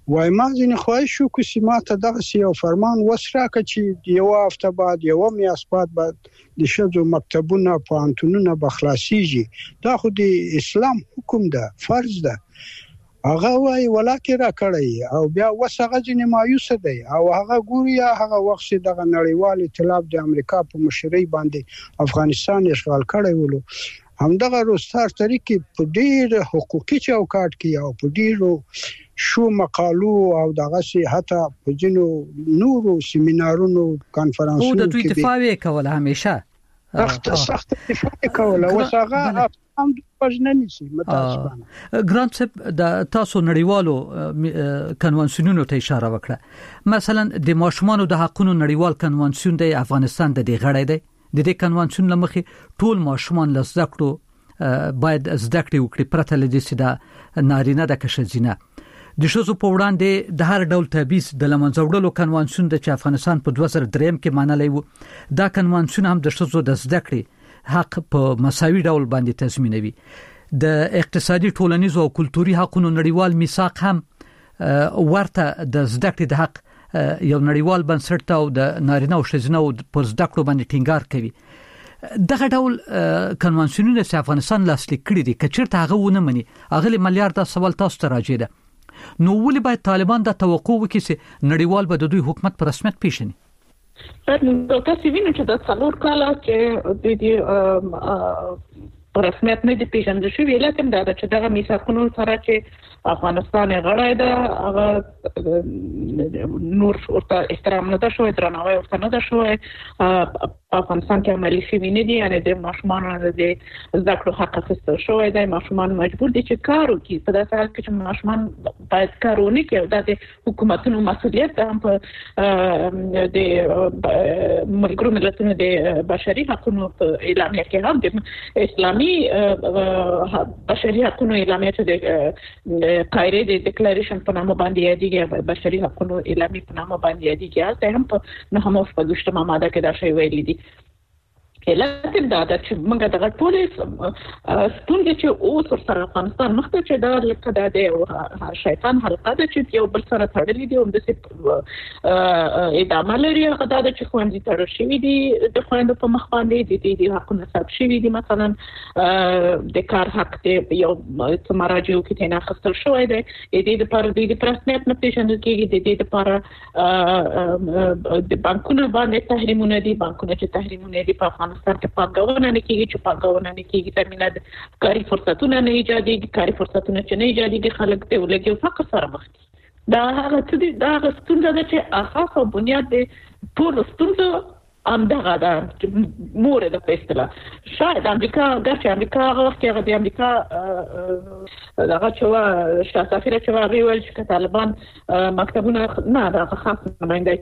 Speaker 8: وای ما ځینې خواهش وکړو چې ماته دغه یو فرمان وسراکه چې یو هفته بعد یو میاشت بعد بعد د شذو مکتبونه پوهنتونونه به خلاصيږي دا خو د اسلام حکم ده فرض ده هغه وای ولاکه را کړی او بیا وسغه ځینې مایوس دی او هغه ګوري هغه وخت چې دغه نړیوال ائتلاف د امریکا په مشرۍ باندې افغانستان اشغال کړی ولو همدغه روستار طریق په ډیر حقوقي چوکاټ کې او په ډیرو شو مقالو او دغه سي حتی په جنو نورو سیمینارونو کانفرنسونو
Speaker 3: کې د دفاع کوله همیشه
Speaker 8: سخت سخت دفاع کوله وسغه هم پښننی سي متاسفانه
Speaker 3: ګرانت صاحب د تاسو نړیوالو کنوانسیونونو ته اشاره وکړه مثلا د ماشومانو د حقوقو نړیوال کنوانسیون د افغانستان د دې غړی دی د دې کنوانسیون لمخې ټول ماشومان لزده کړو باید زده کړې وکړي پرته لدې چې دا نارینه د کشزینه د شوزو په وړاندې د هر ډول تبعیض د لمنځوړلو کنوانسیون د افغانستان په دوه زره درې کې منلای وو دا کنوانسیون هم د شوزو د زده کړې حق په مساوي ډول باندې تضمینوي د اقتصادي ټولنیز او کلتوري حقوقو نړیوال میثاق هم ورته د زده کړې د حق یو نړیوال بنسټ او د نارینه او ښځینه په زده کړو باندې ټینګار کوي دغه ډول کنوانسیونونه چې افغانستان لاسلیک کړي دي کچېرته هغه ونه مني هغه ملیار د سوال تاسو ته راځي ده نو ولې باید طالبان د توقع وکړي چې نړیوال به د دوی حکومت پر رسمیت پیژني
Speaker 7: نو تاسو وینئ چې د څلور کاله چې د دې پر رسمیت نه دی پیژندل شوی لکه دا چې دغه میثاقونو سره چې افغانستان غړی ده هغه نور ورته احترام نه ده شوی درناوی ورته نه ده شوی افغانستان کې عملي شوی نه دي یعنی د ماشومانو د زده کړو حق اخیستل شوی دی ماشومان مجبور دي چې کار وکړي په داسې حال کې چې ماشومان باید کار ونه کړي دا د حکومتونو مسؤلیت ده هم په د ملګرو ملتونو د بشري حقوقو په اعلامیه کې هم د اسلامي بشري حقوقو اعلامیه چې د قاهره د ډیکلیریشن په نامه باندې یادېږي بشري حقوقو اعلامیه په نامه باندې یادېږي دا هم په نهمه او شپږمه ماده کې دا شی ویل دي لکه دا چې موږ دغه ټولې ستونزې چې اوس سره افغانستان مخ ته چې دا لکه دا د شیطان حلقه ده چې یو بل سره تړلې دي او د ادامه لري هغه دا چې خوندې تړل شوی دي د خوندو په مخ باندې د دې حقونه ثبت شوی دي مثلا د کار حق دی یو مراجعو کې تنه خپل شوی دی د دې لپاره د رسمیت نه پیژندل کېږي د دې لپاره د بانکونو باندې تحریمونه دي بانکونه چې تحریمونه دي په افغانستان کې پاګونه نه کېږي چې پاګونه نه کېږي ترمینه د کاري فرصتونه نه ایجادېږي کاري فرصتونه چې نه ایجادېږي خلک ته ولګي او فقر سره مخ دي دا هغه څه دي دا ستونزه ده چې اساس او بنیاد د ټول ستونزو همدغه ده مور د پېستله شاید امریکا ګرځي امریکا هغه وخت کې د امریکا دغه چې شاه سفیر چې هغه ویل چې طالبان مکتبونه نه دا خاص نماینده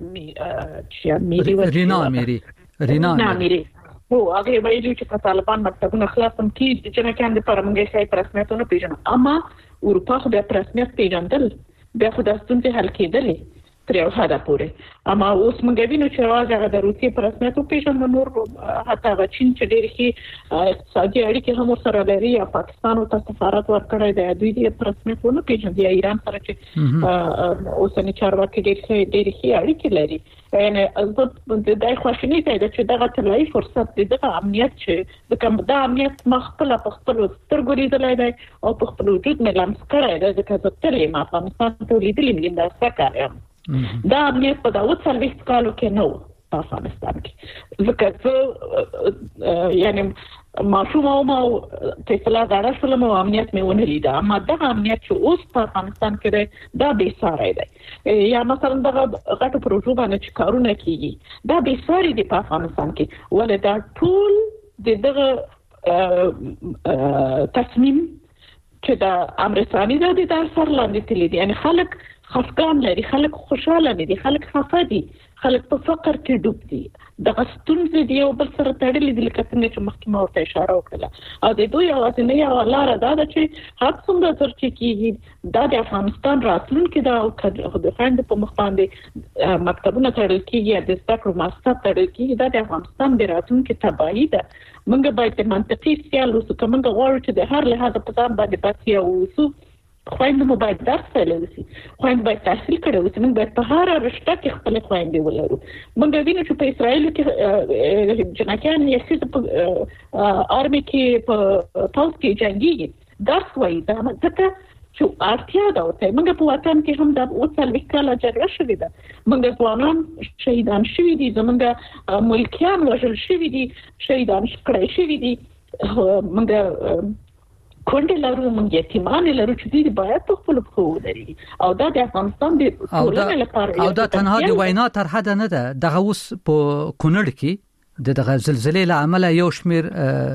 Speaker 7: چې میری
Speaker 3: رینا میری رینا
Speaker 7: میری هو هغه ویل چې طالبان مکتبونه خلاصم کیږي چې نه کاندي پرمږه شي پرسمیتونه پیژنه اما اروپا خو د پرسمیت پیژندل بیا خو د ستونزې حل کېدلې تر یو حد پورې اما اوس موږ وینو چې راځي د روسیې پر رسمیت پیژنه نور حتی د چین چې ډېر کې اقتصادي اړیکې هم سره لري یا پاکستان او سفارت ورکړی دی دوی د پر رسمیت ونه پیژني یا ایران سره چې اوسنی چارواکي ډېر ډېر ښه اړیکې لري یعنی د دای خوشنی ته چې دغه طلای فرصت دغه امنیت چې د کوم د امنیت مخبل په خپل سترګو لیدلای دی او په خپل وجود مې لمس کړی دی ځکه چې تلې ما په افغانستان ته لیدلې مې دا څه کار دا امنیت په داوود سرویس کالو کې نو په افغانستان کې ځکه یعنی ماشوم او ما ته لا غاړه سلم او امنیت مې ونه لیدا اما دا امنیت چې اوس په افغانستان کې دی دا به ساري دی یا مثلا دا غټو پروژو باندې چې کارونه کیږي دا به ساري دی په افغانستان کې ولې دا ټول د دغه تصمیم چې دا امریکایي دا د اثر لاندې تللی دي یعنی خلک خفقان لري خلک خوشاله دي خلک خفه دي خلک په فقر کې ډوب دي د غستونځ دی او بل سره تړلې دي لکه څنګه چې مخکې ما ورته اشاره وکړه او د دوی اواز نه یو لار دا ده چې هر څومره تر چې کیږي دا د افغانستان راتلونکي دا او د فند په مخ باندې مکتبونه تړل کیږي د زده کړو ماستر تړل کیږي دا د افغانستان د راتلونکي تباہي ده موږ باید منطقي سیال وسو کومه غواړو چې د هر لحاظ په ځان باندې پاتې اوسو خويندې مو باید درس ویلوسي، خويند باید تحصیل کړي وي، موږ باید په هر رشته کې خپل خويندې ولرو. موږ وینو چې په اسرائیل کې جنکیان یې چې په آرمي کې په پاوس کې جنگي درس وایي، دا ځکه چې اړتیا ده. او موږ په وطن کې هم د اوسل وکاله جګړه شوې ده، موږ افغانان شهیدان شوي دي، زموږ ملکیان وژل شوي دي، شهیدان کړي شوي دي، موږ کونډه لرو، موږ یتیمان لرو چې دې باید په خپل خو ودرېږي. او دا د افغانستان د ټولنې لپاره
Speaker 3: او دا تنها د وینا تر حد نه ده. دغه اوس په کونړ کې د دغه زلزلې له امله یو شمیر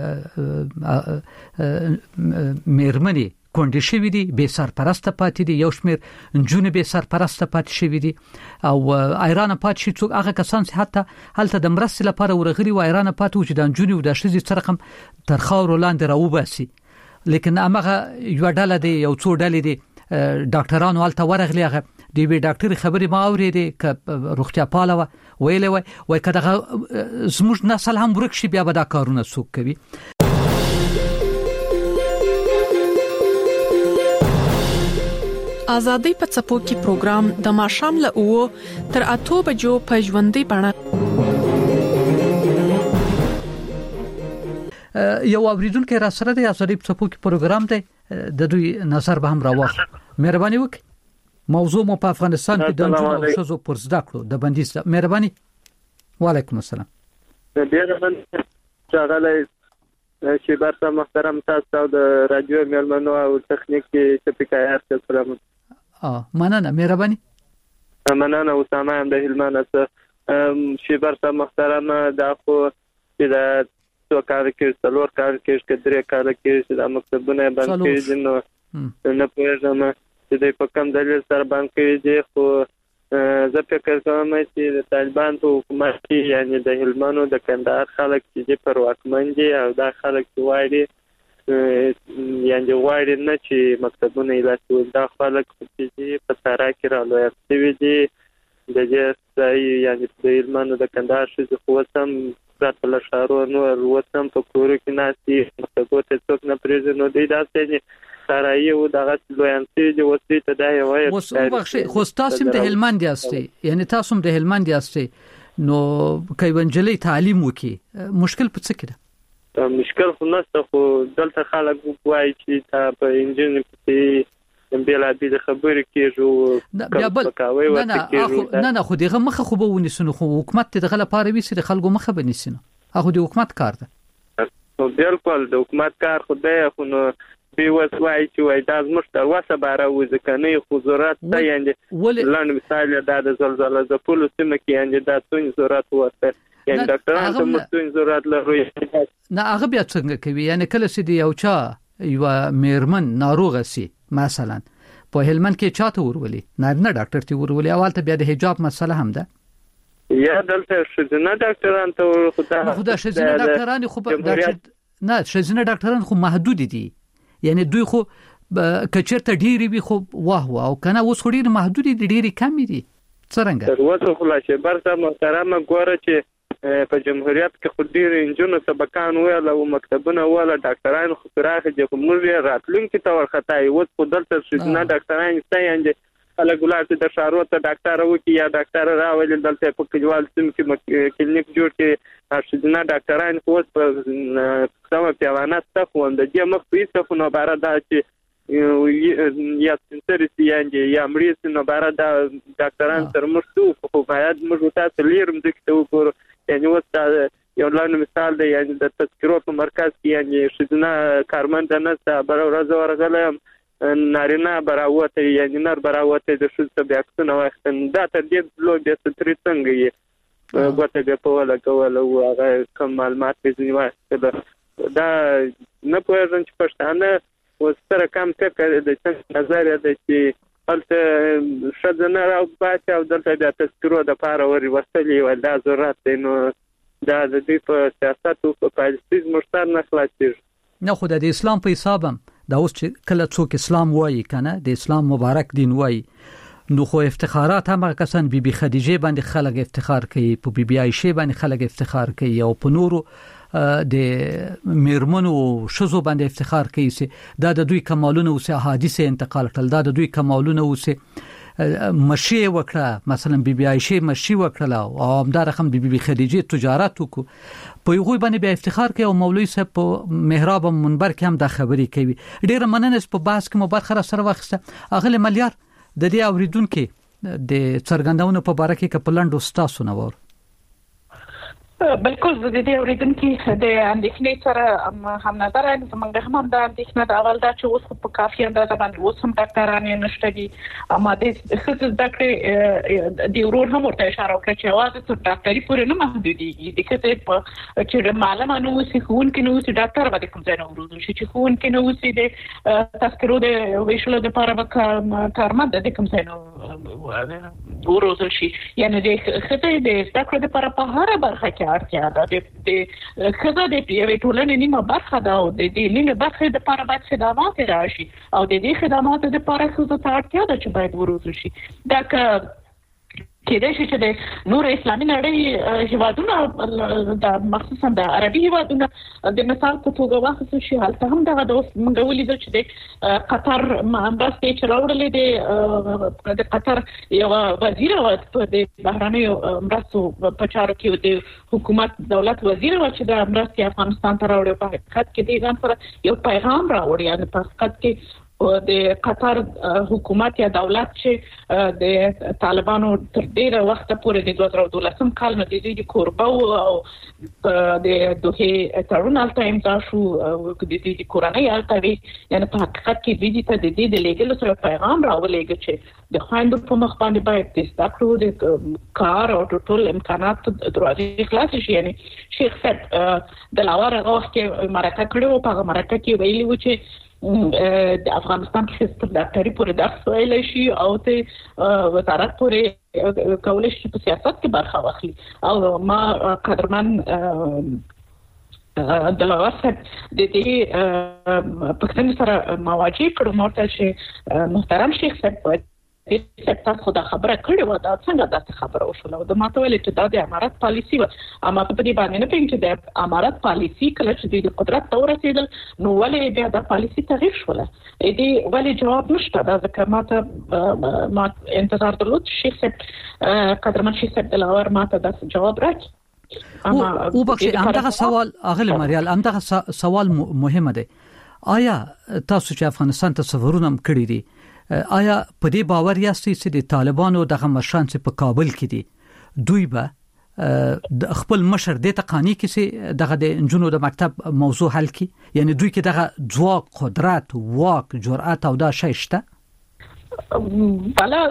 Speaker 3: میرمنې کونډې شوې دي، بې سرپرسته پاتې دي، یو شمیر نجونې بې سرپرسته پاتې شوې دي او ایران پاتې شي. څوک هغه کسان چې حتی هلته د مرستې لپاره ورغلي و ایران پاتې و چې د نجونې او د ښځې څه رقم تر خاورو لاندې راوباسي. لیکن هغه یو ډله دی، یو څو ډلې دي ډاکټرانو هلته ورغلي، هغه د یوې ډاکټرې خبرې ما اورېدې که روغتیا پاله وه، ویلې وای وای که دغه زموږ نسل هم ورک شي بیا به دا کارونه څوک کوي.
Speaker 10: آزادۍ په څپو کې پروګرام د ماښام له اوو تر اتو بجو په ژوندۍ بڼه.
Speaker 3: یو اوریدونکو را سره د آزادۍ په څپو کې پروګرام دی، د دوی نظر به هم راوخلو. مهرباني وکړئ. موضوع مو په افغانستان کې د نجونو او ښځو پر زده کړو د بندیز. مهرباني. وعلیکم السلام.
Speaker 11: د ډېر من شغله چې برته محترم تاسو د رادیو مېلمنو او تخنیک کې سپیکر سلام.
Speaker 3: اه مننه. مهرباني.
Speaker 11: مننه. اسامه هم د هلمند څخه چې برته محترم دا خو چې د څو کار کې څلور کار کې چې درې کار کې چې د مکتبونه باندې کې نو نه پوهېږم چې د په کوم دلیل سره باندې کې خو زه فکر کوم چې د طالبان په حکومت کې یعنی د هلمند د کندهار خلک چې پر واکمن دي او دا خلک چې وایي یعنی وایي نه چې مکتبونه ایلاسو دا خلک چې په سارا کې را لوي شوي دي د دې ځای یعنی د هلمند د کندهار چې خو سم په لشارو نو وروتم په کور کې ناسي مکتبو ته څوک نه پریږدي نو دی دا څنګه سارایو دغه لویانسي د وسې ته دا یو وایي.
Speaker 3: اوس بخښي خو تاسو د هلمند یاستئ، یعنی تاسو د هلمند یاستئ، نو کایونجلي تعلیم وکي مشکل په څه کې ده؟
Speaker 11: مشکل خو نشته، خو دلته خلک وایي چې تا په انجن په بلا بي د خبرې کېږي
Speaker 3: بیا بل نه نه نه نه خو دغه مخه خو به ونیسنو، خو حکومت دغه لپاره ویسي د خلکو مخه بنیسنو، هغه د حکومت کار ده.
Speaker 11: نو بالکل د حکومت کار خو دی، خو نو به وسوای چې وای دا زموږ تر وسه باره وځ کنه خو ضرورت دی. یعنی لاند مثال دا د زلزلې د پولیس سیمه کې یعنی دا څون ضرورت وته، یعنی ډاکټرانو ته مستون ضرورت لري.
Speaker 3: نه هغه بیا څنګه کوي؟ یعنی کله چې دی یو چا یو میرمن ناروغه سي مثلا په هلمند کې چاته ورولي نه نه ډاکټر ته ورولي، اولته بیا د حجاب مسله هم ده
Speaker 11: یا دلته شزنه ډاکټران ته ورخدا
Speaker 3: خو دا شزنه ډاکټران خو نه شزنه ډاکټران خو محدود دي، یعنی دوی خو کچرته ډیری وي خو واه واه او کنه اوس خو ډیر محدود دي، ډیری کم دي. څنګه
Speaker 11: تر اوسه خلاصې برته محترمه ګوره چې په جمهوریت کې خو ډیر انجونو سبقان ویل او مکتبونه ولا ډاکټران خو راغلي چې موږ راتلونکي ته ورخطای و په دلته شنه ډاکټران ستاینده الګولات د شارو ته ډاکټر وکي یا ډاکټر راولي دلته په کلیوال سیم کې کلینیک جوړ کې شنه ډاکټران خو په سم پیوانه ستاسو وند دي مخ په څه نو بار دا چې یا سنترسي یا مریض نو بار دا ډاکټران تر مرسو خو باید موږ تاسو لیرم دکته وګورو. یعنی وستا یو لاندې مثال دی، یعنی د تذکرو په مرکز کې یعنی شدنا کارمند نه څه بر ورځ ورغلم نارینه براوته یعنی نر براوته د شوزه بیا څنګه وختن دا تر دې لو د ستري څنګه یې غوته به په ولا کول او هغه کوم معلومات دې نیوه دا نه پوهېږم چې پښتانه وستره کم څه د څنګه نظر دی چې البته شدنه راو باچ او دلته د تذکرو د پاره وري وسلې ول دا ضرورت دی. نو دا د دې په سیاست او په پالیسي مشتر نه خلاصيږي.
Speaker 3: نه خو د اسلام په حسابم دا اوس چې کله څوک اسلام وایي کنه د اسلام مبارک دین وایي نو خو افتخارات هم کسان بی بی خدیجه باندې خلک افتخار کوي، په بی بی عائشه باندې خلک افتخار کوي او په نورو د میرمنو شزو باندې افتخار کوي چې دا د دوی کمالونه او حادثه انتقال کړل، دا د دوی کمالونه او مشي وکړه، مثلا بي بي عائشه مشي وکړه او همدا رقم بي بي خدیجه تجارت وکړه، په یوه باندې به افتخار کوي او مولوی صاحب په محراب منبر کې هم دا خبري کوي. ډیره مننه په بحث کې مبارک سره واخسته. اغله ملیار د دې اوریدونکو د څرګندونو په اړه کې کپلند استاسو نور
Speaker 7: بالکل د دې اوریدونکو د اندېښنې سره هم نظر زمونږ هم د اندېښنې د اول دا چې اوس په کافي اندازه باندې اوس هم ډاکټران نشته دي، اما د خصوص ډاکټر د ورور هم ورته اشاره وکړه چې واده تر ډاکټري پورې نه محدودېږي، د کته په چې معلومه نو وسی خون کې نو وسی ډاکټر باندې کوم ځای نه ورول شي چې خون کې نو وسی د تذکرو د ویشلو د لپاره به کارمند د کوم ځای نه ورول شي، یعنی د خته د ډاکټر لپاره په هر برخه کې اړتیا ده. د خزه د یوې ټولنې نیمه برخه ده او د دې نیمه برخه د لپاره باید خدمات راشي او د دې خدماتو د لپاره خزه ته اړتیا ده چې باید وروزو شي. دا که کېدای شي چې د نور اسلامي نړۍ هیوادونه د مخصوصا د عربي هیوادونه د مثال په توګه واخیستل شي، هلته هم دغه د موږ ولیدل چې د قطر مرستې چې راوړلې د قطر یو وزیر و د بهرنیو مرستو په چارو کې د حکومت دولت وزیر و چې د مرستې افغانستان ته راوړي، په حقیقت کې د ځان سره یو پیغام راوړي، یعنی په حقیقت کې د قطر حکومت یا دولت چې د طالبانو تر ډیره وخت پورې د دوه زره دولسم کال نه د دې کوربه او د دوه تړون الته امضا شو د دې کورنۍ الته وی، یعنی په حقیقت کې د دې ته د دې د لیګل سره پیغام راولېږي چې د خويندو په مخ باندې باید د ستاسو د کار او ټول امکانات دروازې خلاص شي. یعنی شیخ صاحب د لاور هغه کې مرکه کړو، په هغه مرکه کې ویلي و چې د افغانستان کې ستر ډاکټري پورې درس ویل شي او ته وزارت پورې کولای شي په سیاست کې برخه واخلي. او ما قدرمن د لواسه د دې پښتون سره مواجه کړو، مرته چې محترم شیخ صاحب د سکتور خدا خبره کړې و، دا څنګه د خبره وشوله د ماته ویل چې دا د امارات پالیسی و، اما په دې باندې نه پېږم چې د امارات پالیسی کله چې د قدرت ته ورسېدل نو ولې بیا د پالیسی تغییر شوله، دې ولې جواب نشته. دا ځکه ماته ما انتظار درلود شیخ صاحب قدرمن شیخ صاحب د لاور ماته د جواب راکړي.
Speaker 3: اما او بخښه همدغه سوال اغله مریال همدغه سوال مهمه ده، آیا تاسو چې افغانستان ته سفرونه کړی دي آیا په دې باور یاستئ چې د طالبانو دغه مشران چې په کابل کې دي دوی به د خپل مشر د تقانی کې چې دغه د انجونو د مکتب موضوع حل کی، یعنی دوی کې دغه ځواک، قدرت، واک، جرأت او دا شی شته؟
Speaker 7: بلا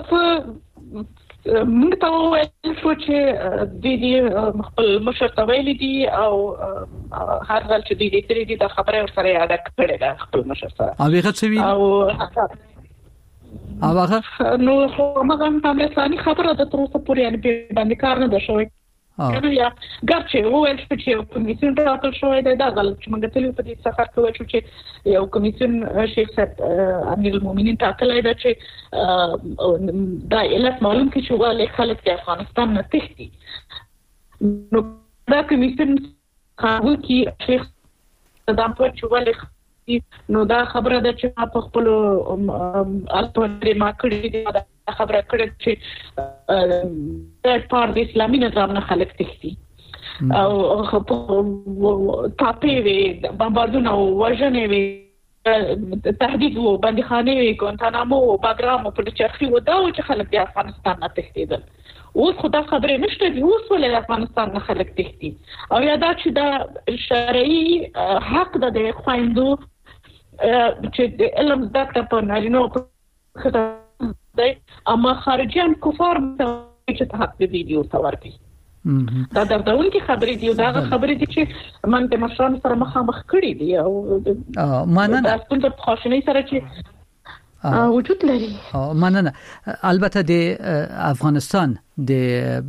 Speaker 7: موږ ته وایي چې د دې خپل مشر ته ویلي دي او هر ځل چې دوی دې ترې دي د خبره ورسره یاد کړې ده خپل مشر سره
Speaker 3: او هغه څه وی
Speaker 7: او
Speaker 3: او هغه
Speaker 7: نو خو موږ هم په افغانستاني خبره د تر اوسه پورې یعنی باندې کار نه ده شوی. کنه یا ګرچې وویل چې یو کمیسیون راټول شوی دی، دا غلط چې موږ تل په دې سفر کې وایو چې یو کمیسیون شیخ صاحب امیر المؤمنین ټاکلی دی چې دا علت معلوم کړي چې ولې خلک د افغانستان نه تښتي. نو دا کمیسیون قانون کې شیخ صدام په چې ولې نو دا خبره ده چې په خپل الټوری ما کړی دی، دا خبره کړې چې د پاره د اسلامي نظام نه خلک تښتي او په تاپې وي بمباردونه او وژنې وي تهدید وو بندخانه وي ګوانتانامو او باګرام په چرخي و دا چې خلک د افغانستان نه تښتیدل. اوس خو دا خبرې نشته دي، اوس ولې افغانستان نه خلک تښتي او یا دا چې دا شرعي حق ده د خويندو چې د علم زده کړه په نارینه او ښځو دی، اما خارجيان کفار چې ته حق دې دی ورته ورکړي. دا دردونکې خبرې دي او دا خبرې دي چې من د مشرانو سره مخامخ کړي دي او
Speaker 3: مننه
Speaker 7: دا ستونزه په خواشینۍ سره چې وجود لري.
Speaker 3: مننه. البته د افغانستان د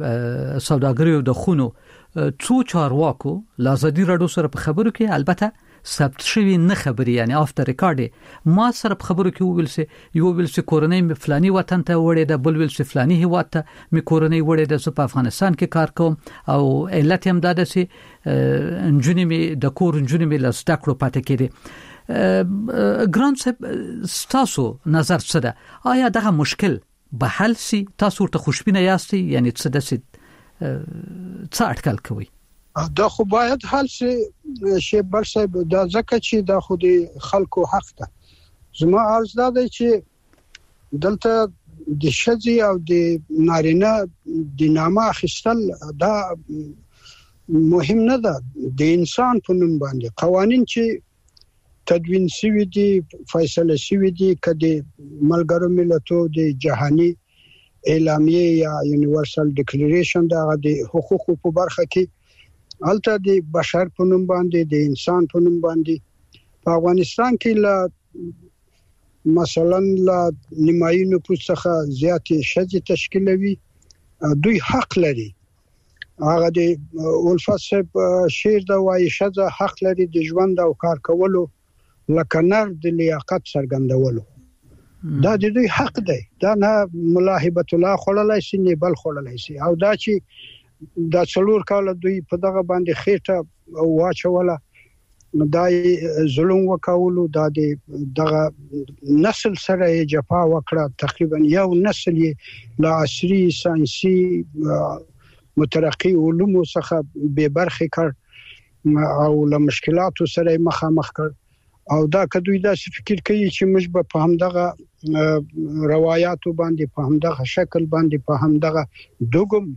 Speaker 3: سوداګریو د خونو څو چارواکو لازدي راډیو سره په خبرو کې البته ثبت شوی نه خبري یعنی افټر ریکارډ ما سره خبرو کې ویل سي یو ویل سي کورنۍ می فلاني وطن ته وړې ده بل ویل سي فلاني هیواد ته می کورنۍ وړې ده په افغانستان کې کار کوم او علت هم دا ده سي انجونی می د کور انجونی می لاس تکړو پاتې کېده ګران صاحب تاسو نظر څه ده آیا دغه مشکل به حل سي تاسو ته خوشبینه یاستئ یعنی څه د څه اټکل کوي
Speaker 8: دا خو باید حل سي شی بل صاحب دا ځکه چې دا خو د خلکو حق ده زما عرض دا دی چې دلته د شذي او د نارینه د نامه اخیستل دا مهم نه ده د انسان په نوم باندې قوانين چې تدوین شوی دي فیصله شوی دي کدي ملګرو ملتونو د جهاني اعلامیه یا یونیورسل ډیکلیریشن دا د حقوقو په برخه کې البته د بشر په نوم باندې د انسان په نوم باندې په افغانستان کې لا مثلا لا نیمایي نفوس څخه زیاتې شذ تشکیلوي دوی حق لري هغه د ولفصب شیر دا وایي شذ حق لري د ژوند او کار کولو لکه نر د لیاقت څرګندولو دا د دوی حق دی دا نه ملاحبت الله خللای شي نه بل خللای شي او دا چې دا څلور کال دوی په دغه باندې خېټه واچوله دا ظلم وکولو دا دغه نسل سره جفا وکړه تقریبا یو نسل لا عصري ساينسي مترقي علوم څخه به برخه کړ او له مشکلاتو سره مخامخ کړ او دا کدوې دا فکر کوي چې موږ په همدغه روایتو باندې په همدغه شکل باندې په همدغه دوګم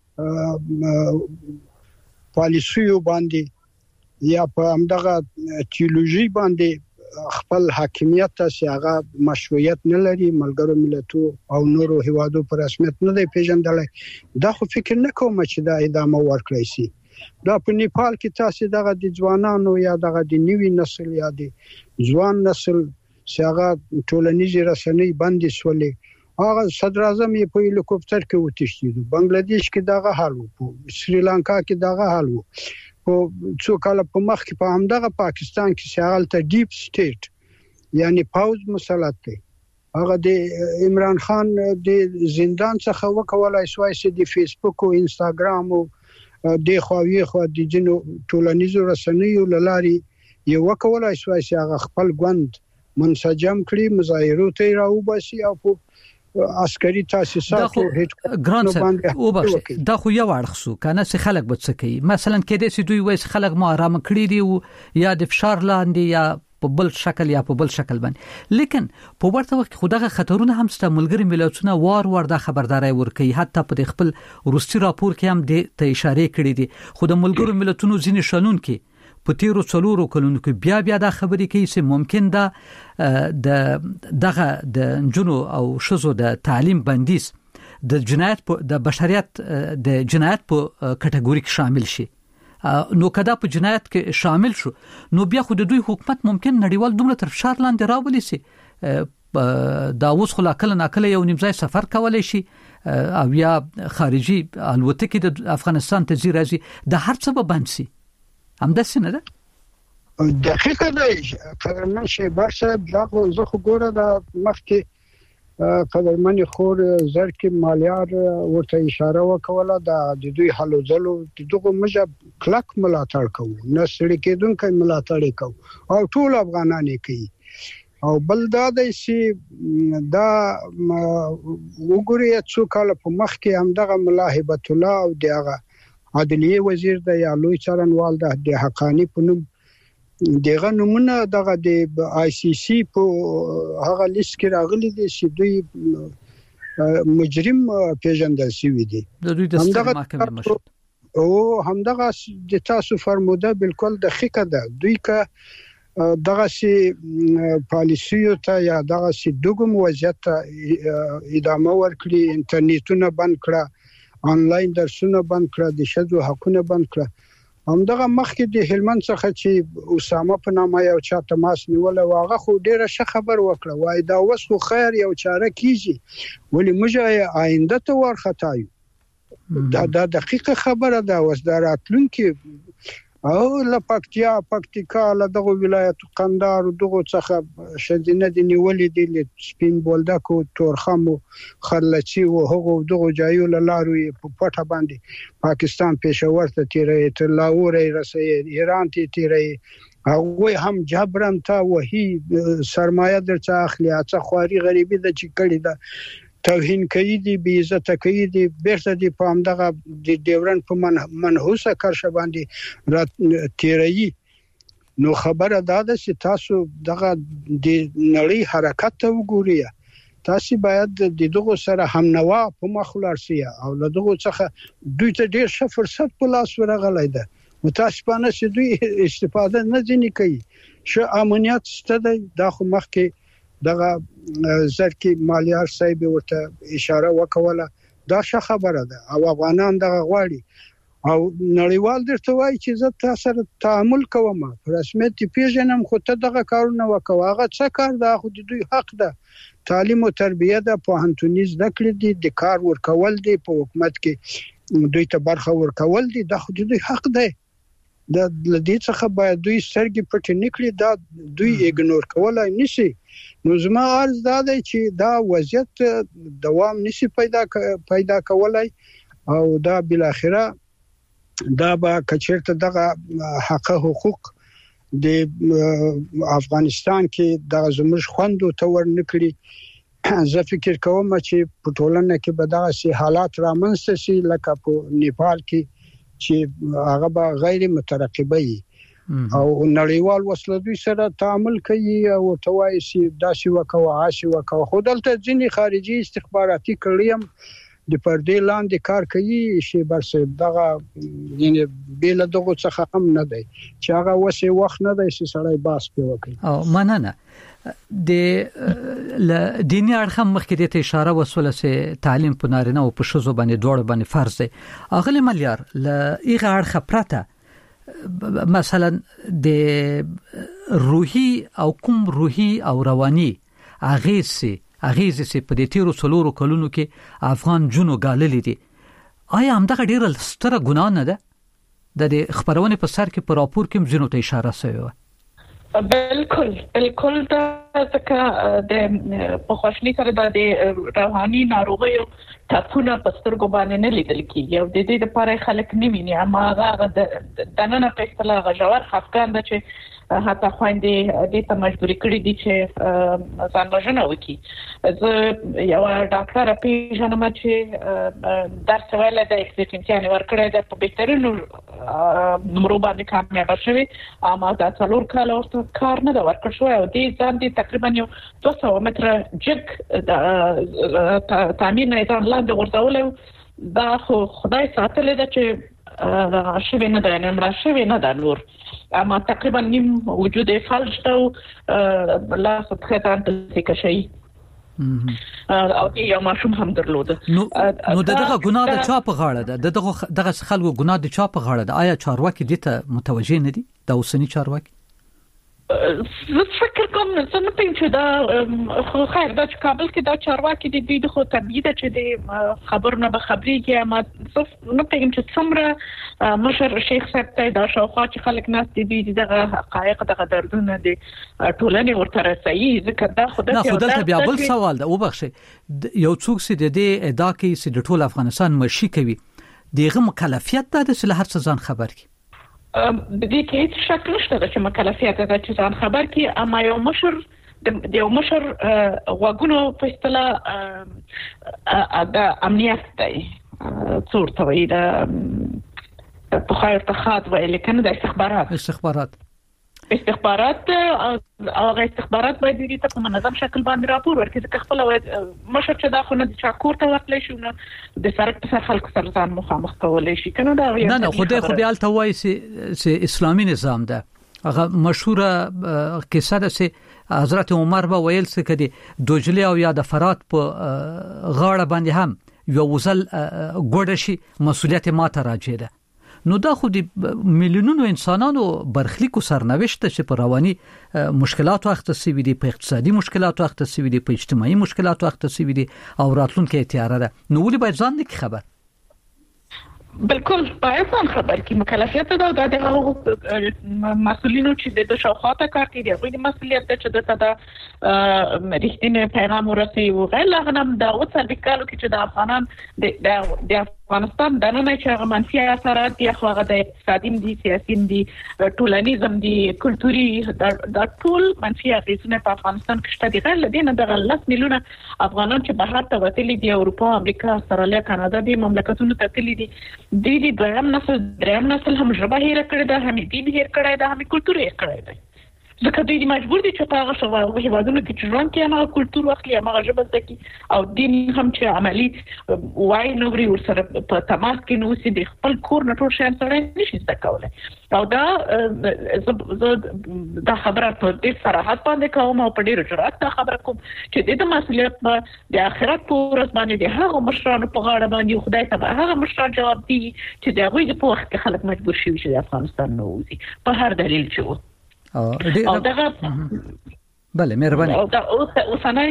Speaker 8: پالیسیو باندې یا په همدغه تیولوژي باندې خپل حاکمیت ته هغه مشروعیت نه لري ملګرو ملتونو او نورو هیوادو پر رسمیت نه دی پیژندلای دا خو فکر نه کوم چې دا ادامه ورکړي سي دا په نیپال کې تاسو دغه د ځوانانو یا دغه د نوي نسل یا د ځوان نسل چې هغه ټولنیزې رسنۍ بندي شولې هغه صدر اعظم یې په هلیکوپټر کې وتښتید بنگلاديش کې دغه حال وو سریلانکا کې دغه حال وو او څو کال په مخ کې په همدغه پاکستان کې شغال ته ډیپ سټیټ یعنی پاوز مسلط دی هغه د عمران خان د زندان څخه وکولای شوی چې د فیسبوک او انستګرام او د خووی خو د جنو ټولنیزو رسنیو لاري یو وکولای شوی چې هغه خپل ګوند منسجم کړي مظاهرو ته راوباسي او په عسکري تاسیسات
Speaker 3: ګران او بخښ دا خو یو اړخ کنه چې خلک به څه کوي مثلا کېدې چې دوی وایي خلک مو آرام کړی دی او یا د فشار لاندې یا په بل شکل یا په بل شکل باندې لیکن په ورته وخت خدغه خطرونه هم ست ملګری ملتونه وار وار د خبرداري ورکي حتی په خپل روسي راپور کې هم د ته اشاره کړې دي خو د ملګرو ملتونو ځینې شنون کې په تیرو څلورو کلونو کې بیا بیا دا خبرې کوي چې ممکن ده د دغه د جنو او شذو د تعلیم بندیز د جنایت په د بشریت د جنایت په کټګوري کې شامل شي نو کدا په جنایت کې شامل شو نو بیا خو د دوی حکومت ممکن نړیوال دومره تر فشار لاندې راولي سي دا اوس خلا کله ناکله یو نیمځای سفر کولای شي او یا خارجي الوتکې د افغانستان ته زی راځي د هر څه به بند سي هم د سینه ده
Speaker 8: دقیقه ده قدرمن شیبر صاحب دا خو زه خو ګوره د مخکې قدرمن خور زر کې مالیار ورته اشاره وکوله د دوی حلو ځلو دغه مجب کلک ملاتړ کوو نه سړي کېدونکو ملاتړ کوو او ټول افغانان کوي او بل دا د سی دا وګوري څو کال په مخ کې هم دغه ملاحبت الله او دغه عدلیه وزیر د یا لوی څارنوال د حقانی په نوم دغه نمونه دغه د آی سی سی په هغه لیست کې راغلي دي چې دوی مجرم پیژندل شوی دي
Speaker 3: د دوی د محکمې مشر
Speaker 8: او همدغه د تاسو فرموده بالکل دقیقه ده دوی که دغه سي پالیسیو ته یا دغه سي دوګم وضعیت ادامه ورکړي انټرنیټونه بند کړه آنلاین درسونه بند کړه د شذو حقونه بند کړه همدغه مخکې د هلمند څخه چې اسامه په نامه یو چا تماس نیول واغه خو ډیره ښه خبر وکړه وای دا وس خو خیر یو چاره کیږي ولی موږ آینده ته ورختایو دا د دقیقه خبره ده وس دا راتلونکي او له پکتیا پکتیکا له دغه ولایت قندهار دغه څخه شدینه د نیولې دي سپین بولدکو تورخم خلچی او هغه دغه جایو له لارو په پټه باندې پاکستان پېښور ته تیرې تر لاهور رسي ایران ته تیرې هغه هم جبرن تا وਹੀ سرمایه درڅ اخلي اڅه خواري غریبي د چکړې ده توهین کوي دي بی عزت کوي دي بیرته دي په همدغه د ډیورن په منحوسه کرشه باندې را تیري نو خبره دا ده چې تاسو دغه د نړۍ حرکت ته وګورئ تاسو باید د دغه سره هم نوا په مخلارسي او له دغه څخه دوی ته ډیر ښه فرصت په لاس ورغلی ده متاسفانه چې دوی استفاده نه ځنی کوي ش امنیت ستده د خو مخکې دغه زرکی مالیار صاحب ورته اشاره وکوله دا ښه خبره ده او افغانان دغه غواړي او نړیوال درته وایي چې زه تاسو سره تعامل کوم په رسمیت پیژنم خو ته دغه کارونه وکوه هغه څه کار ده خو د دوی حق ده تعلیم او تربیه ده په هنتونیز د کړې دي د کار ورکول دي په حکومت کې دوی ته برخه ورکول دي د خو دوی حق ده د دې څخه باید دوی سرګي پټ نکړي دا دوی ایګنور کولای نشي نو زما عرض دا دی چې دا وضعیت دوام نشي پیدا پیدا کولای او دا بل اخره دا به کچرته دغه حق حقوق د افغانستان کې د زموږ خوندو تور نکړي زه فکر کوم چې په ټولنه کې به دغه سي حالات رامنځته شي لکه په نیپال کې چې هغه به غیر مترقبه وي او نړیوال وسله دوی سره تعامل کوي او توای سي داسې وکوا عاشي وکوا خو دلته ځینې خارجي استخباراتي کړیم د پردې لاندې کار کوي شي بس دغه یعنی بیل دغه څخه هم نه دی چې هغه وسه وخت نه دی چې سړی باس پیو کوي
Speaker 3: او مننه د دیني اړخ مخکې د اشاره وسوله سي تعلیم په نارینه او په شذو باندې دوړ باندې فرض دی اغلی مليار ل ایغه اړخ پرته مثلا د روحي او کوم روحي او رواني اغیزي اغیزي سي په دې تیرو څلورو کلونو کې افغان جنو غاللې دي آیا همدغه ډیره ستره ګناه نه ده د خبرونه په سر کې په راپور کې مزینو ته اشاره شوی
Speaker 7: بالکل بالکل دا ځکه د په خوشنی سره د روحاني ناروغیو تاسونه پسترګو باندې نه لیدل کیږي او د دې لپاره خلک نیمینی اما هغه د نن په اصطلاح غجور خفقان د چې حتی خويندې د ته مجبوري کړې دي چې ځان وژنه وکړي زه یو ډاکټر پیژنم چې درس ویل د اکسیټنسیان ورکړې د په بهترینو نمبر باندې کامیاب شوی اما دا څلور کال ورته کار نه دا ورکړ شو او دې ځان دي تقریبا یو دوه سوه متره جګ د تامین نه ځان لاندې ورتول دا خو خدای ساتلې ده چې شوی نه ده نه شوی نه ده نور اما تقریبا نیم وجود فلج ته لا فتحتان تلك شيء او یو ماشوم هم درلوده
Speaker 3: نو نو دغه ګناه د چا په غاړه ده دغه دغه خلکو ګناه د چا په غاړه ده آیا چارواکي دې ته متوجه نه دي د اوسنی چارواکي
Speaker 7: زه فکر کوم چې نه پېم چې دا خو خیر دا چې کابل کې دا چارواکي دي دوی خو طبيعي ده چې د خبرونه به خبريږي اما نه پېم چې څومره مشر شیخ صاحب ته دا شاوخوا چې خلک ناس دي دغه حقایق دغه دردونه دي ټولنې ورته رسېږي ځکه دا خو
Speaker 3: دا خو دلته بیا بل سوال ده وبخښه یو څوک چې د دې ادعا کوي چې د ټول افغانستان مشي کوي دغه مکلفیت ده چې هر څه ځان خبر کړي
Speaker 7: د دې کې هیڅ شک نشته چې مکلفیت ده چې ځان خبر کی اما یو مشر د یو مشر غوګونو په اصطلاح د امنیت دی څورته وي د په خیر تخات ویل کنه د استخبارات
Speaker 3: استخبارات
Speaker 7: استخبارات او استخبارات باید دې ته په منظم شکل باندې راپور ورکړي چې خپل مشر چې دا خو نه د چاکور ته ورتلی شو نه د سرک په سر خلکو سره ځان مخامخ کولای شي کنه دا
Speaker 3: نه نه خو دې خو بیا الته وایي چې اسلامي نظام ده هغه مشهوره کیسه ده چې حضرت عمر به ویل چې کدي دوجلی او یا د فرات په غاړه باندې هم یو وزل ګوډه شي مسولیت ماته راځي ده نو دا خو د میلیونونو انسانانو برخلیکو سرنوشت چې په رواني مشکلات وخت سوي دي په اقتصادي مشکلات وخت سوي دي په اجتماعي مشکلات وخت سوي دي او راتلونکي تیار ده نو ولې باید ځان نه خبر
Speaker 7: بالکل باید ځان خبر کی مکلفیت ده د دغه مسؤلینو چې د شاوخواته کار کوي د غوډي مسؤلیت ده چې د تا رښتینی پیغام ورسوي او غیر لغنم د اوسر وکالو کې چې د افغانان د د افغانستان د نن چې هغه منفي اثرات دي خو هغه د اقتصادي دي سیاسي دي ټولنیزم دي کلتوري د ټول منفي اغیزونه په افغانستان کې شته دي غیر لدینه د لس میلیونه افغانان چې بهر ته وتلي دي اروپا امریکا استرالیا کاناډا دي مملکتونو ته تللي دي د دې دویم نسل دریم نسل هم ژبه هیر کړی ده هم دین هیر کړی ده هم کلتور هیر کړی ده ځکه دوی مجبور دي چې هغه شو هیوادونو کې چې ژوند کوي هغه کلتور واخلي هغه ژبه زده کړي او دین هم چې عملی وای نو لري ورسره په تماس کې نو سي د خپل کور نه ټول شان سره نشي زده کولای او دا دا خبره په دې صراحت باندې کوم او په ډیره جرأت دا خبره کوم چې د مسؤلیت د آخرت په ورځ باندې د هغه مشرانو په غاړه باندې خدای ته هغه مشران جواب دي چې د هغوی په وخت کې خلک مجبور شي چې د افغانستان نه وځي په هر دلیل چې
Speaker 3: او دغه بله مهرباني
Speaker 7: او دا اوسنۍ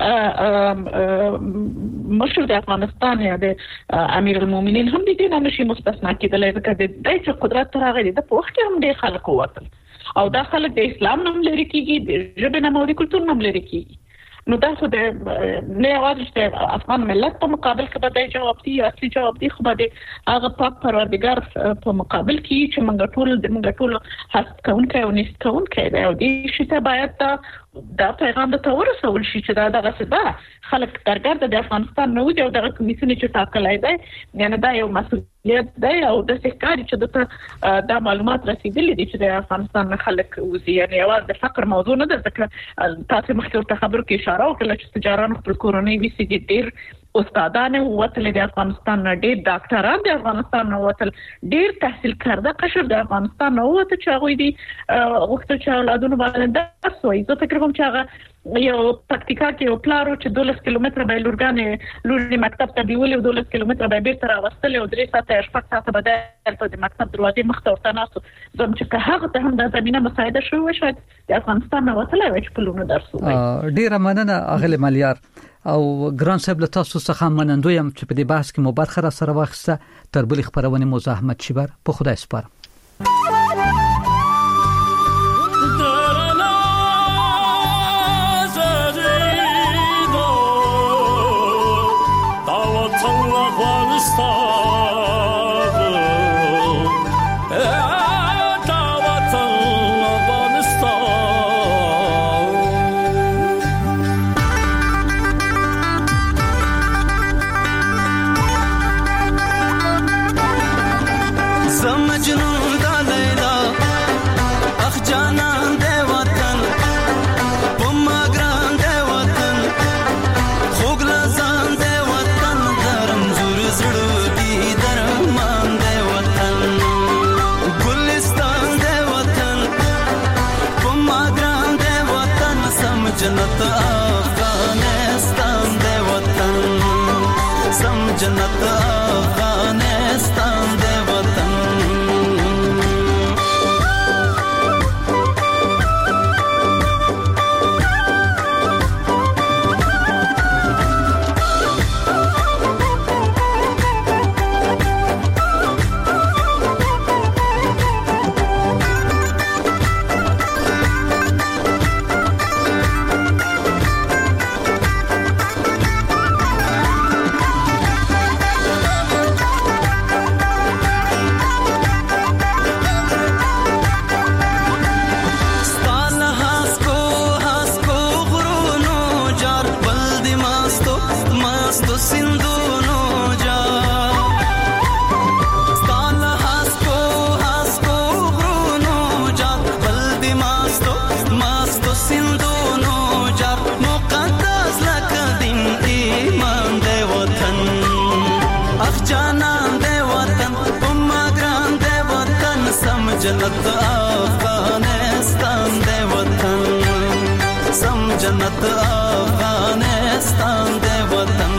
Speaker 7: مشر د افغانستان یا د امیر المؤمنین هم د دې نه نشي مستثنا کېدلای ځکه د دې چې قدرت راغلی د په وخت کې هم د خلکو وتل او دا خلک د اسلام نوم لري کېږي د ژبې نوم او د کلتور نوم لري کېږي نو دا خو د نه یوازې د افغان ملت په مقابل کې به د جواب دی اصلي جواب دی خو به د هغه پاک پروردګار په مقابل کې چې موږ ټول د موږ ټول هڅه کوونکي او نست کوونکي دی او دې شي ته باید دا دا پیغام د تور رسول شي چې دا دغه څه ده خلک درګرد د افغانستان نو دی او دغه کمیسیون چې ټاکلای دی یعنی دا یو مسؤلیت دی او د سکاري چې د دا معلومات رسیدلې دي چې د افغانستان خلک وزي یعنی یوازې د فقر موضوع نه ده ځکه تاسو مخکې ته خبرو کې اشاره وکړه چې تجاران خپل کورونی وی سي دي ډیر استادان وتل د افغانستان نه ډیر ډاکټران د افغانستان نه وتل ډیر تحصیل کړه قشر د افغانستان نه وته چې غوي دي وخت چې اولادونو باندې درس وایي زه فکر کوم چې هغه یو پکتیکا کې یو پلارو چې دولس کیلومتره به لورګانې لوري مکتب ته دیولې او دولس کیلومتره به بیرته راوستل او درې ساعته شپږ ساعته به د مکتب دروازې مخ ته ورته ناسو زم چې هغه ته هم د زمينه مساعده شوی شاید د افغانستان نه وتل او چې په لونه درس وایي
Speaker 3: ډیر مننه اغله مليار او ګران صاحب له تاسو څخه منندوی يم چې په دې بحث کې مو برخه را سره واخیسته تر بلې خبرونه مو زحمت شبر په خدای سپارم
Speaker 12: जन्नत अफगानिस्तान दे वतन सम जन्नत अफगानिस्तान दे वतन जन्नत अफगानिस्तान दे वतन सम जन्नत अफगानिस्तान दे वतन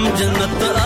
Speaker 12: جنت